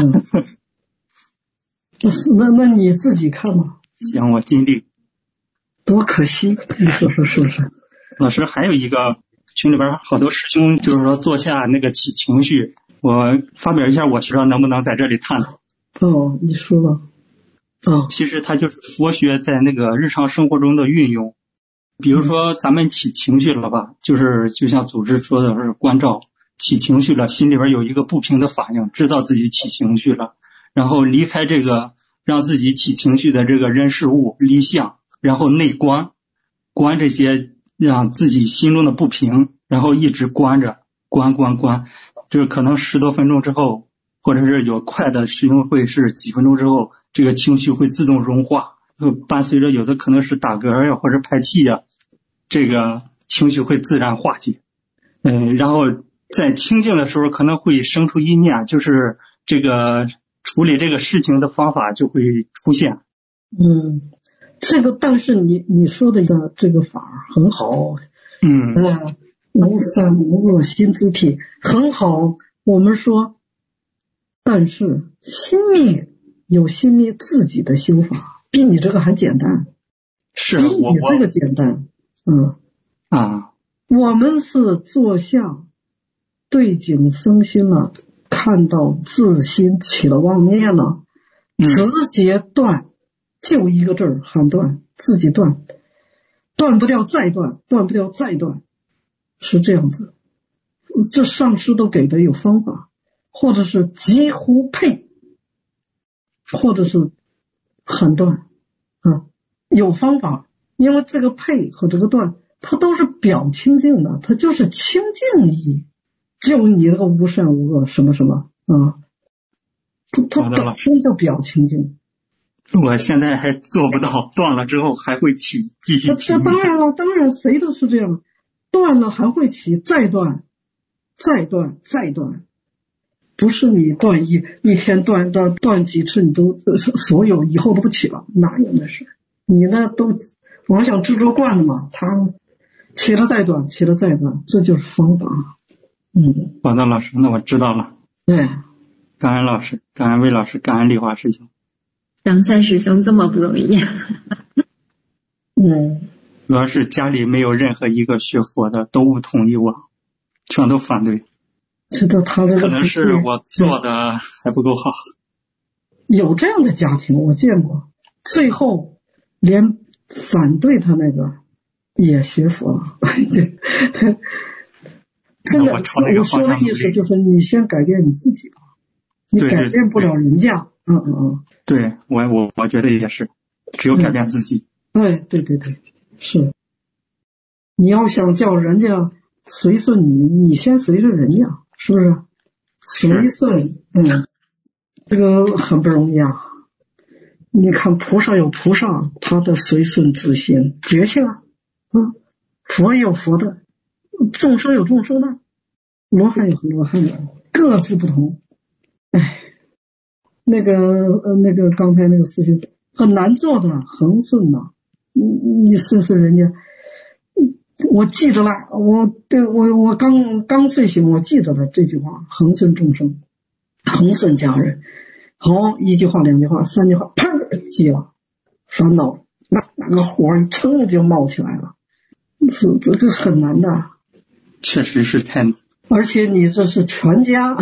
那你自己看吧。 行，我尽力。 多可惜，你说是不是？ 老师，还有一个群里边好多师兄就是说坐下那个起情绪，我发表一下我学说能不能在这里探讨。 你说吧。 其实它就是佛学在那个日常生活中的运用。比如说咱们起情绪了吧，就像组织说的是关照，起情绪了，心里边有一个不平的反应，知道自己起情绪了，然后离开这个让自己起情绪的这个人事物离相，然后内观这些让自己心中的不平，然后一直关着，关，就是可能10多分钟之后，或者是有快的使用会是几分钟之后，这个情绪会自动融化，伴随着有的可能是打嗝呀或者排气呀，这个情绪会自然化解。然后在清静的时候可能会生出一念，就是这个处理这个事情的方法就会出现。 这个但是你说的这个法很好。无三无恶心之体很好。我们说，但是心灭有心灭自己的修法，比你这个还简单。 是比你这个简单。我们是坐下对景生心了，看到自心起了妄念了，直接断，就一个字儿喊断，自己断，断不掉再断，断不掉再断，是这样子。这上师都给的有方法，或者是几乎配，或者是喊断有方法。因为这个配和这个断它都是表清净的，它就是清净意，就你那个无善无恶什么什么它本身就表清净。 我现在还做不到，断了之后还会起，继续起。 当然了，当然谁都是这样，断了还会起，再断，再断，再断。不是你断一天断几次，你都所有以后都不起了，哪有那事？你那都往想执着惯了嘛，他起了再断，起了再断，这就是方法。 好的，老师，那我知道了。感恩老师，感恩魏老师，感恩丽华师兄。 杨三师兄这么不容易。 主要是家里没有任何一个学佛的，都不同意我，全都反对。 知道他这个可能是我做的还不够好。 有这样的家庭我见过，最后连反对他那个也学佛了。真的，我说的意思就是你先改变你自己吧，你改变不了人家。 对，我觉得也是，只有改变自己。 对，是。你要想叫人家随顺你，你先随顺人家，是不是？随顺，这个很不容易啊。你看菩萨有菩萨他的随顺自心，绝气了。佛有佛的，众生有众生的，罗汉有罗汉的，各自不同。那个刚才那个事情很难做的，恒顺呐，你顺顺人家。我记着了，我刚睡醒，我记着了这句话：恒顺众生，恒顺家人。好，一句话、2句话、3句话，砰，记了，烦恼那个火一蹭就冒起来了，这个很难的， 确实是太难。 而且你这是全家。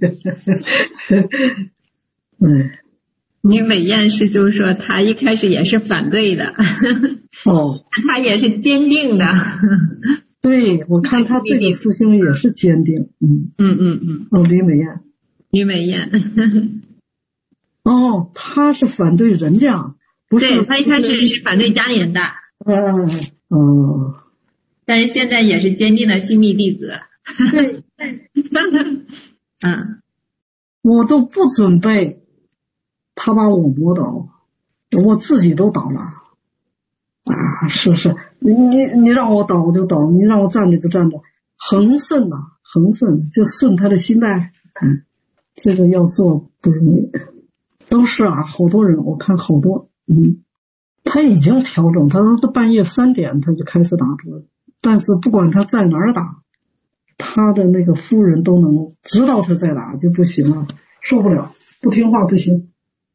女美艳师兄说他一开始也是反对的。他也是坚定的。 对，我看他这个师兄也是坚定。李美艳。 吕美艳。 他是反对人家，不是？ 对，他一开始是反对家里人的。 但是现在也是坚定的心密弟子。 对， 我都不准备他把我磨倒，我自己都倒了啊！是，你让我倒我就倒，你让我站着就站着，恒顺就顺他的心呗。这个要做不容易，都是好多人，我看好多，他已经调整，他说半夜3点他就开始打折，但是不管他在哪儿打，他的那个夫人都能知道他在打就不行了，受不了，不听话不行。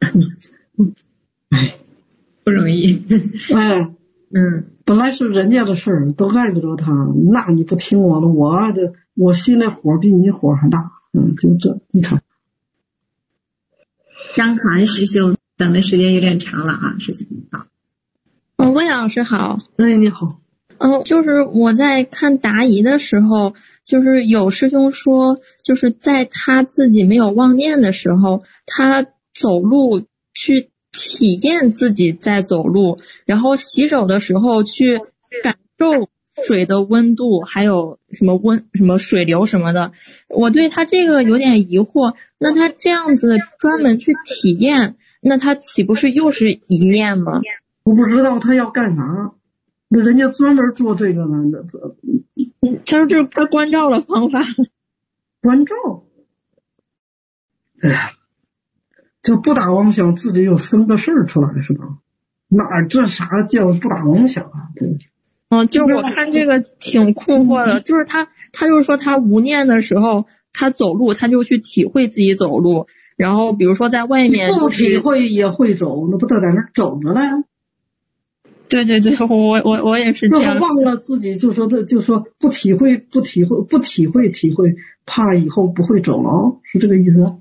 不容易。 本来是人家的事儿，都碍不着他，那你不听我了，我心里火比你火还大。就这，你看。 张涵师兄等的时间有点长了啊，师兄好。 魏老师好。 你好。 就是我在看答疑的时候，就是有师兄说，就是在他自己没有妄念的时候，他走路去体验自己在走路，然后洗手的时候去感受水的温度，还有什么水流什么的。我对他这个有点疑惑，那他这样子专门去体验，那他岂不是又是一念吗？ 我不知道他要干啥，那人家专门做这个呢。 他说这是他关照的方法。 关照。就不打妄想，自己又生个事儿出来是吧？这啥叫不打妄想啊？对。 就是我看这个挺困惑的，就是他就是说他无念的时候，他走路他就去体会自己走路，然后比如说在外面不体会也会走，那不得在那儿走着了？ 对，我也是这样。 要是忘了自己就说不体会，怕以后不会走了，是这个意思？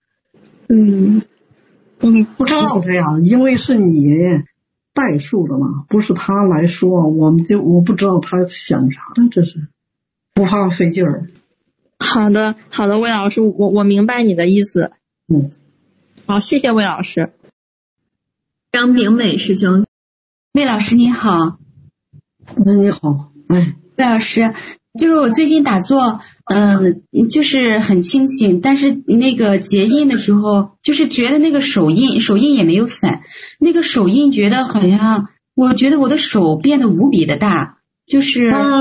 不知道他呀，因为是你代述的嘛，不是他来说，我不知道他想啥呢，这是不怕费劲儿。 好的，魏老师，我明白你的意思。好，谢谢魏老师。 张炳美师兄。 魏老师你好。 你好。 魏老师，就是我最近打坐，就是很清醒，但是那个结印的时候，就是觉得那个手印也没有散，那个手印觉得好像，我觉得我的手变得无比的大，就是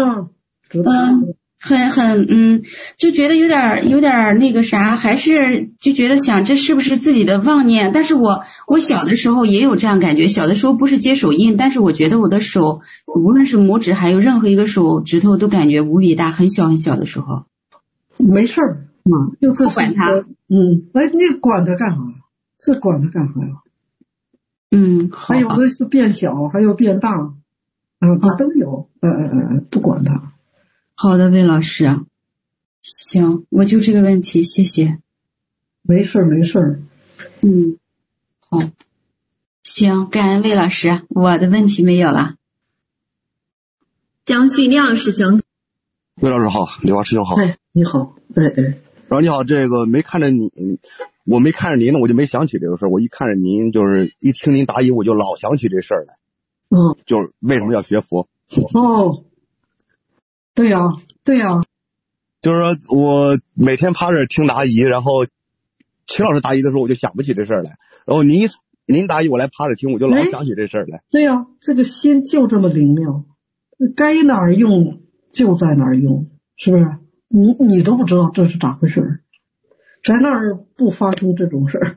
就觉得有点那个啥，还是就觉得想这是不是自己的妄念？但是我小的时候也有这样感觉，小的时候不是接手印，但是我觉得我的手无论是拇指还有任何一个手指头都感觉无比大，很小很小的时候。 没事儿就这不管它。 你管它干啥呀？这管它干啥呀？还有的是变小，还有变大，它都有。不管它。 好的，魏老师。行，我就这个问题，谢谢。 没事儿。 好。行，感恩魏老师，我的问题没有了。 江旭亮师兄。 魏老师好，李华师兄好。 你好。 然后你好，这个没看着你，我没看着您呢，我就没想起这个事儿。我一看着您，就是一听您答疑，我就老想起这事儿来。就是为什么要学佛？ 对呀。 就是说我每天趴着听答疑，然后秦老师答疑的时候我就想不起这事儿来，然后您答疑我来趴着听，我就老想起这事儿来。 对呀，这个心就这么灵妙，该哪儿用就在哪儿用，是不是？你都不知道这是咋回事，在那儿不发生这种事儿。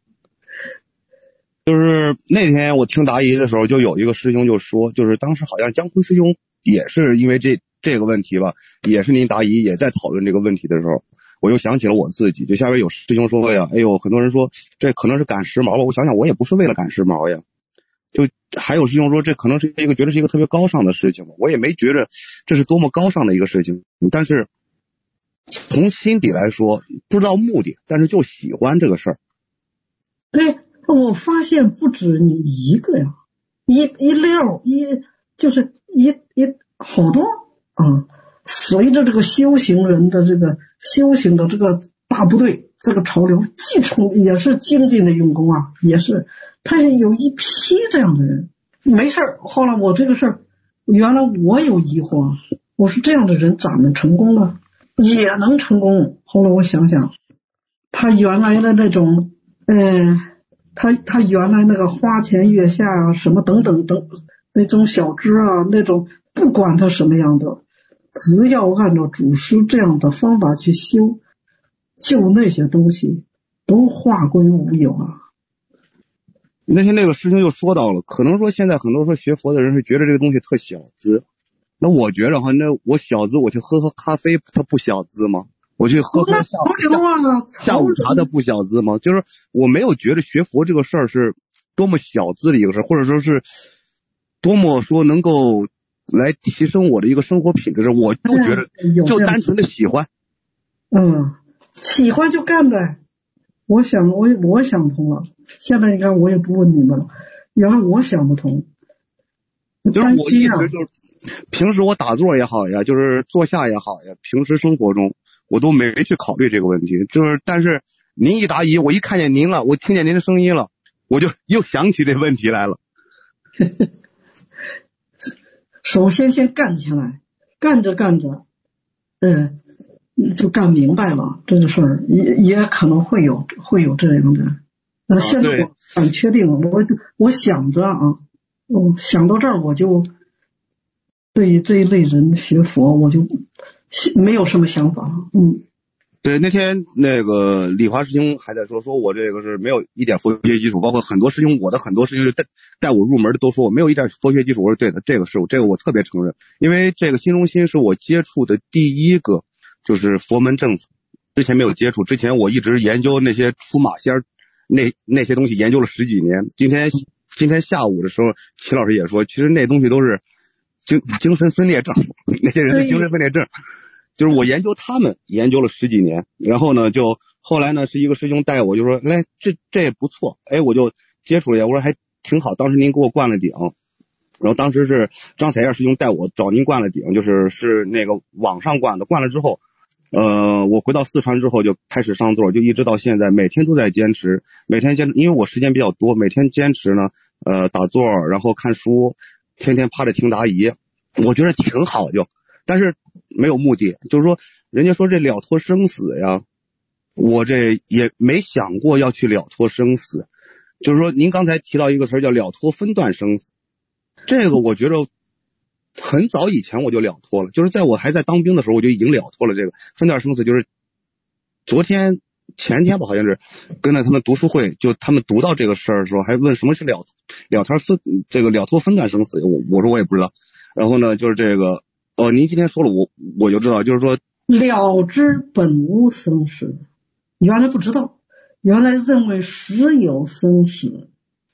就是那天我听答疑的时候，就有一个师兄就说，就是当时好像江坤师兄也是因为这个问题吧，也是您答疑也在讨论这个问题的时候，我又想起了我自己。就下边有师兄说呀，很多人说这可能是赶时髦吧，我想想我也不是为了赶时髦呀。就还有师兄说这可能是觉得是一个特别高尚的事情，我也没觉得这是多么高尚的一个事情，但是从心底来说不知道目的，但是就喜欢这个事儿。 对，我发现不止你一个呀，就是好多随着这个修行人的这个修行的这个大部队，这个潮流也是精进的用功也是他有一批这样的人。没事儿，后来我这个事儿原来我有疑惑，我说这样的人咋能成功呢？也能成功。后来我想想，他原来的那种他原来那个花前月下啊什么等等等那种小枝啊，那种不管他什么样的，只要按照祖师这样的方法去修，就那些东西都化归无有啊。 那天那个师兄又说到了，可能说现在很多说学佛的人是觉得这个东西特小资，那我觉得哈，那我小资我去喝咖啡，它不小资吗？我去喝下午茶的不小资吗？就是我没有觉得学佛这个事儿是多么小资的一个事儿，或者说是多么说能够来提升我的一个生活品质，我就觉得就单纯的喜欢。 喜欢就干呗。我想通了。现在你看我也不问你们了，原来我想不通。 就是我一直就是平时我打坐也好呀，就是坐下也好呀，平时生活中我都没去考虑这个问题。就是但是您一答疑，我一看见您了，我听见您的声音了，我就又想起这问题来了。 首先干起来，干着就干明白了这个事儿，也可能会有这样的。现在我很确定，我想着啊，想到这儿我就对这一类人学佛我就没有什么想法了。 对，那天那个李华师兄还在说我这个是没有一点佛学基础，包括很多师兄，我的很多师兄带我入门的都说我没有一点佛学基础。我说对的，这个我特别承认，因为这个心中心是我接触的第一个就是佛门正法，之前没有接触，之前我一直研究那些出马仙那些东西，研究了10几年。今天下午的时候，齐老师也说，其实那东西都是精神分裂症，那些人的精神分裂症。就是我研究他们研究了10几年，然后呢就后来呢是一个师兄带我，就说来这也不错，我就接触了一下，我说还挺好。当时您给我灌了顶，然后当时是张彩燕师兄带我找您灌了顶，是那个网上灌的，灌了之后我回到四川之后就开始上座，就一直到现在每天都在坚持，因为我时间比较多，每天坚持呢打坐，然后看书，天天趴着听答疑，我觉得挺好但是没有目的，就是说人家说这了脱生死呀，我这也没想过要去了脱生死。就是说您刚才提到一个词叫了脱分段生死，这个我觉得很早以前我就了脱了，就是在我还在当兵的时候我就已经了脱了这个分段生死。就是前天吧，好像是跟着他们读书会，就他们读到这个事儿的时候还问什么是了脱分段生死，我说我也不知道。然后呢就是这个您今天说了我就知道，就是说了知本无生死，原来不知道，原来认为实有生死，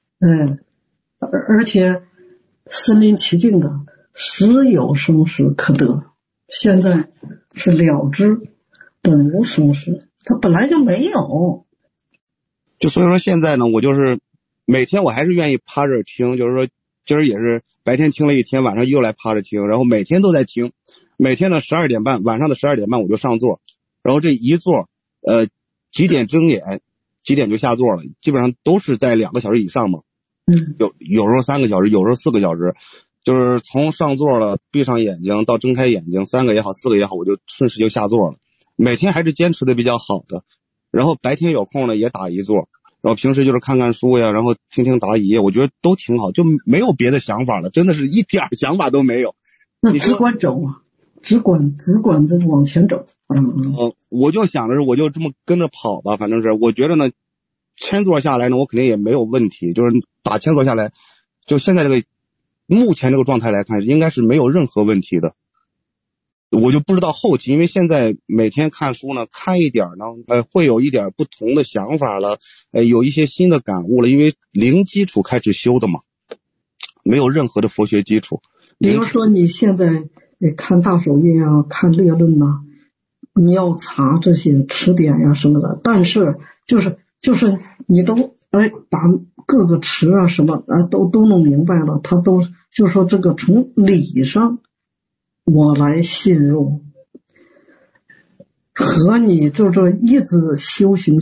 而且身临其境的实有生死可得，现在是了知本无生死，它本来就没有。 就所以说现在呢，我就是每天我还是愿意趴着听，就是说今儿也是白天听了一天，晚上又来趴着听，然后每天都在听，每天的12点半，晚上的12点半我就上座，然后这一座几点睁眼几点就下座了，基本上都是在2个小时以上嘛。有时候3个小时，有时候4个小时，就是从上座了闭上眼睛到睁开眼睛，3个也好4个也好，我就顺势就下座了。每天还是坚持的比较好的，然后白天有空呢也打一座，然后平时就是看看书呀，然后听听答疑，我觉得都挺好，就没有别的想法了，真的是一点想法都没有。 那只管走啊，只管这往前走。 我就想的是我就这么跟着跑吧，反正是我觉得呢1000座下来呢我肯定也没有问题，就是打1000座下来，就现在这个目前这个状态来看应该是没有任何问题的。我就不知道后期，因为现在每天看书呢看一点呢会有一点不同的想法了，有一些新的感悟了，因为零基础开始修的嘛，没有任何的佛学基础。 比如说你现在看大手印啊，看列论啊，你要查这些词典呀什么的，但是就是你都把各个词啊什么都弄明白了，他都就说这个从理上我来信入，和你就这一直修行，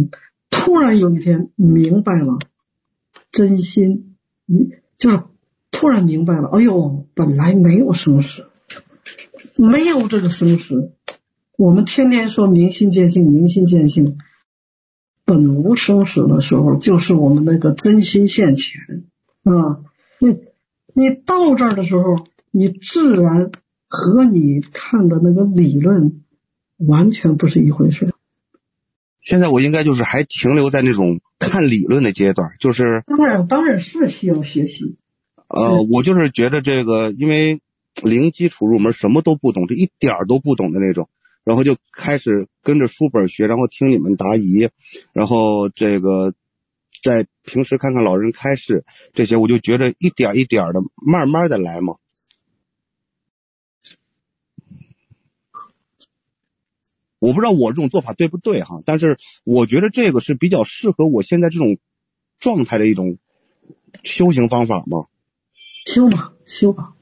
突然有一天明白了真心，就是突然明白了，哎呦，本来没有生死，没有这个生死。我们天天说明心见性，明心见性，本无生死的时候，就是我们那个真心现前啊。你到这儿的时候，你自然和你看的那个理论完全不是一回事。 现在我应该就是还停留在那种看理论的阶段，就是当然是需要学习。 我就是觉得这个，因为零基础入门，什么都不懂，这一点都不懂的那种，然后就开始跟着书本学，然后听你们答疑，然后这个在平时看看老人开示这些，我就觉得一点一点的慢慢的来嘛。我不知道我这种做法对不对哈，但是我觉得这个是比较适合我现在这种状态的一种修行方法嘛。 修吧。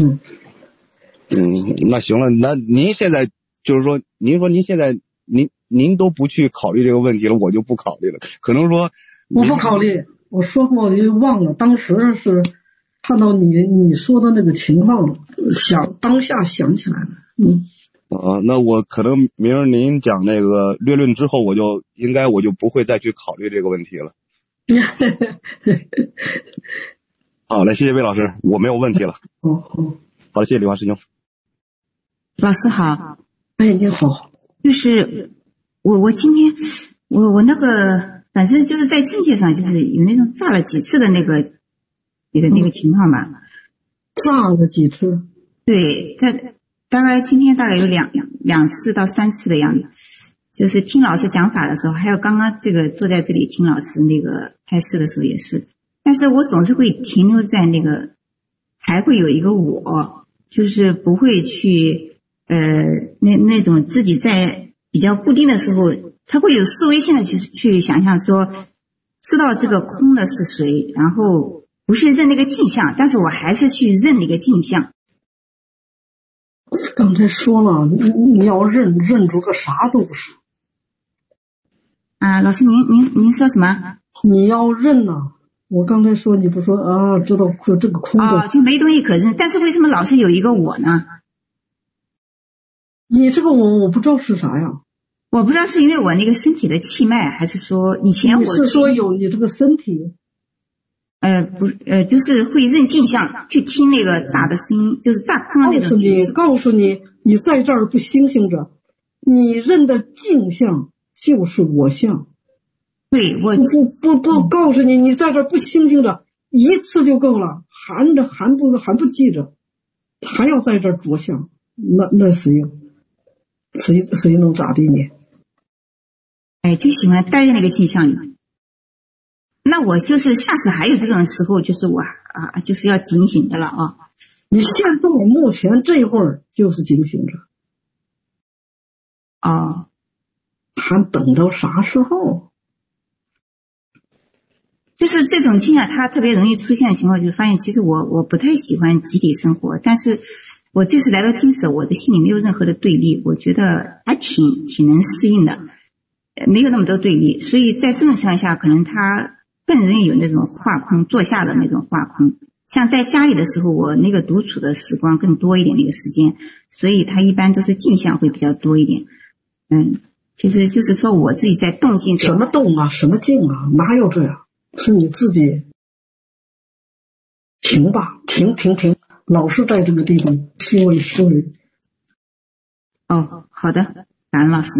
那行了，那您现在就是说，您说您现在您都不去考虑这个问题了，我就不考虑了。可能说我不考虑，我说过我就忘了，当时是看到你说的那个情况，当下想起来了。 那我可能明儿您讲那个略论之后，我就不会再去考虑这个问题了。好嘞，谢谢魏老师，我没有问题了。好的，谢谢李华师兄。 老师好。 你好。 就是我今天我那个反正就是在境界上就是有那种炸了几次的那个情况吧。 炸了几次？ 对，大概今天大概有两次到3次的样子，就是听老师讲法的时候，还有刚刚这个坐在这里听老师那个开示的时候也是，但是我总是会停留在那个，还会有一个我，就是不会去那种自己在比较固定的时候，他会有思维性的去想象说，知道这个空的是谁，然后不是认那个镜像，但是我还是去认那个镜像。 刚才说了，你要认出个啥都不是。 老师您说什么？ 你要认我刚才说你不说知道这个空的就没东西可认，但是为什么老是有一个我呢？ 你这个我不知道是啥呀。 我不知道是因为我那个身体的气脉，还是说以前你是说有你这个身体？ 就是会认镜像，去听那个炸的声音，就是炸空的那种。 告诉你，你在这儿不星星着，你认的镜像就是我相。 对，我不告诉你，你在这儿不星星着，一次就够了，还不记着，还要在这儿着相，那谁能咋地呢？ 就喜欢待在那个镜像里。那我就是下次还有这种时候，就是我就是要警醒的了啊！ 你现在目前这会儿就是警醒着。还等到啥时候？ 就是这种镜像它特别容易出现的情况，就发现其实我不太喜欢集体生活，但是我这次来到听舍，我的心里没有任何的对立，我觉得还挺能适应的，没有那么多对立，所以在这种情况下，可能它更容易有那种化空，坐下的那种化空。像在家里的时候，我那个独处的时光更多一点那个时间，所以它一般都是镜像会比较多一点。就是说我自己在动静。 什么动啊，什么静啊，哪有这样？是你自己停吧，停，老是在这个地方思维。 好的，感恩老师。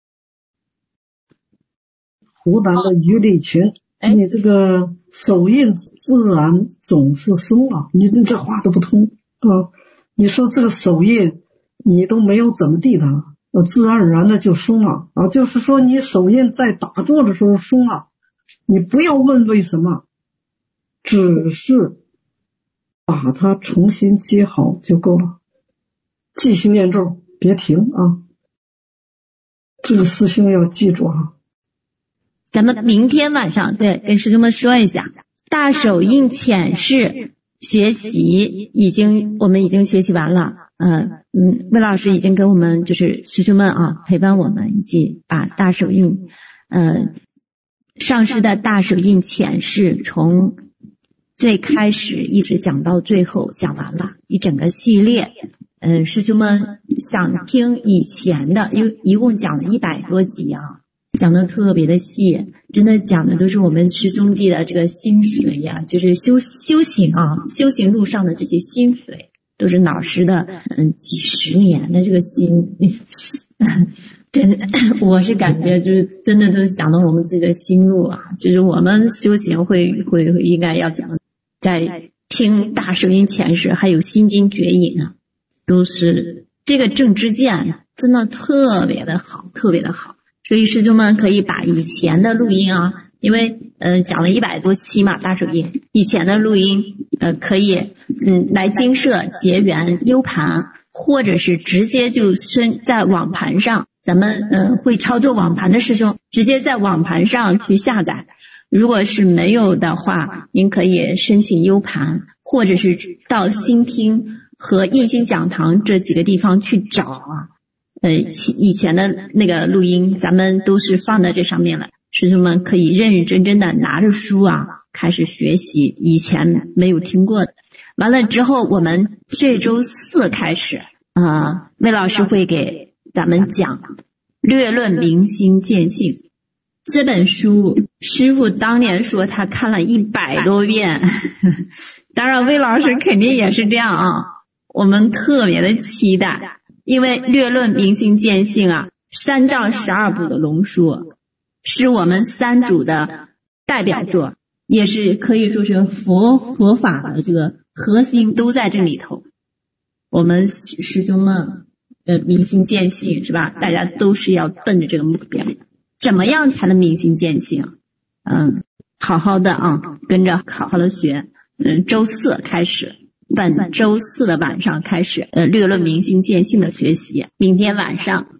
湖南的于立群，你这个手印自然总是松了，你这话都不通你说这个手印你都没有怎么地的，自然而然的就松了就是说你手印在打坐的时候松了，你不要问为什么，只是把它重新接好就够了，继续念咒，别停这个师兄要记住咱们明天晚上跟师兄们说一下，大手印浅释学习我们已经学习完了。魏老师已经跟我们就是师兄们陪伴我们，以及把大手印上师的大手印浅释从最开始一直讲到最后，讲完了一整个系列。师兄们想听以前的，一共讲了100多集啊，讲的特别的细，真的讲的都是我们师兄弟的这个心水呀，就是修行啊，修行路上的这些心水，都是老师的几十年的这个心，真的，我是感觉就是真的都是讲到我们自己的心路啊，就是我们修行会应该要讲，在听大圣音前世，还有心经绝引啊，都是这个正知见真的特别的好，特别的好。所以师兄们可以把以前的录音啊，因为讲了100多期嘛，大圣音以前的录音可以来精舍结缘 U 盘，或者是直接就在网盘上，咱们会操作网盘的师兄直接在网盘上去下载。如果是没有的话，您可以申请 U 盘，或者是到新听和印心讲堂这几个地方去找啊。以前的那个录音咱们都是放在这上面了，师兄们可以认认真真的拿着书啊开始学习以前没有听过的。完了之后，我们这周4开始魏老师会给咱们讲略论明心见性这本书，师父当年说他看了100多遍当然魏老师肯定也是这样啊，我们特别的期待，因为略论明心见性啊，3藏12部的龙书是我们三主的代表作，也是可以说是佛法的这个核心都在这里头。我们师兄们明心见性是吧，大家都是要奔着这个目标，怎么样才能明心见性？好好的啊，跟着好好的学。周4开始，本周4的晚上开始略论明心见性的学习，明天晚上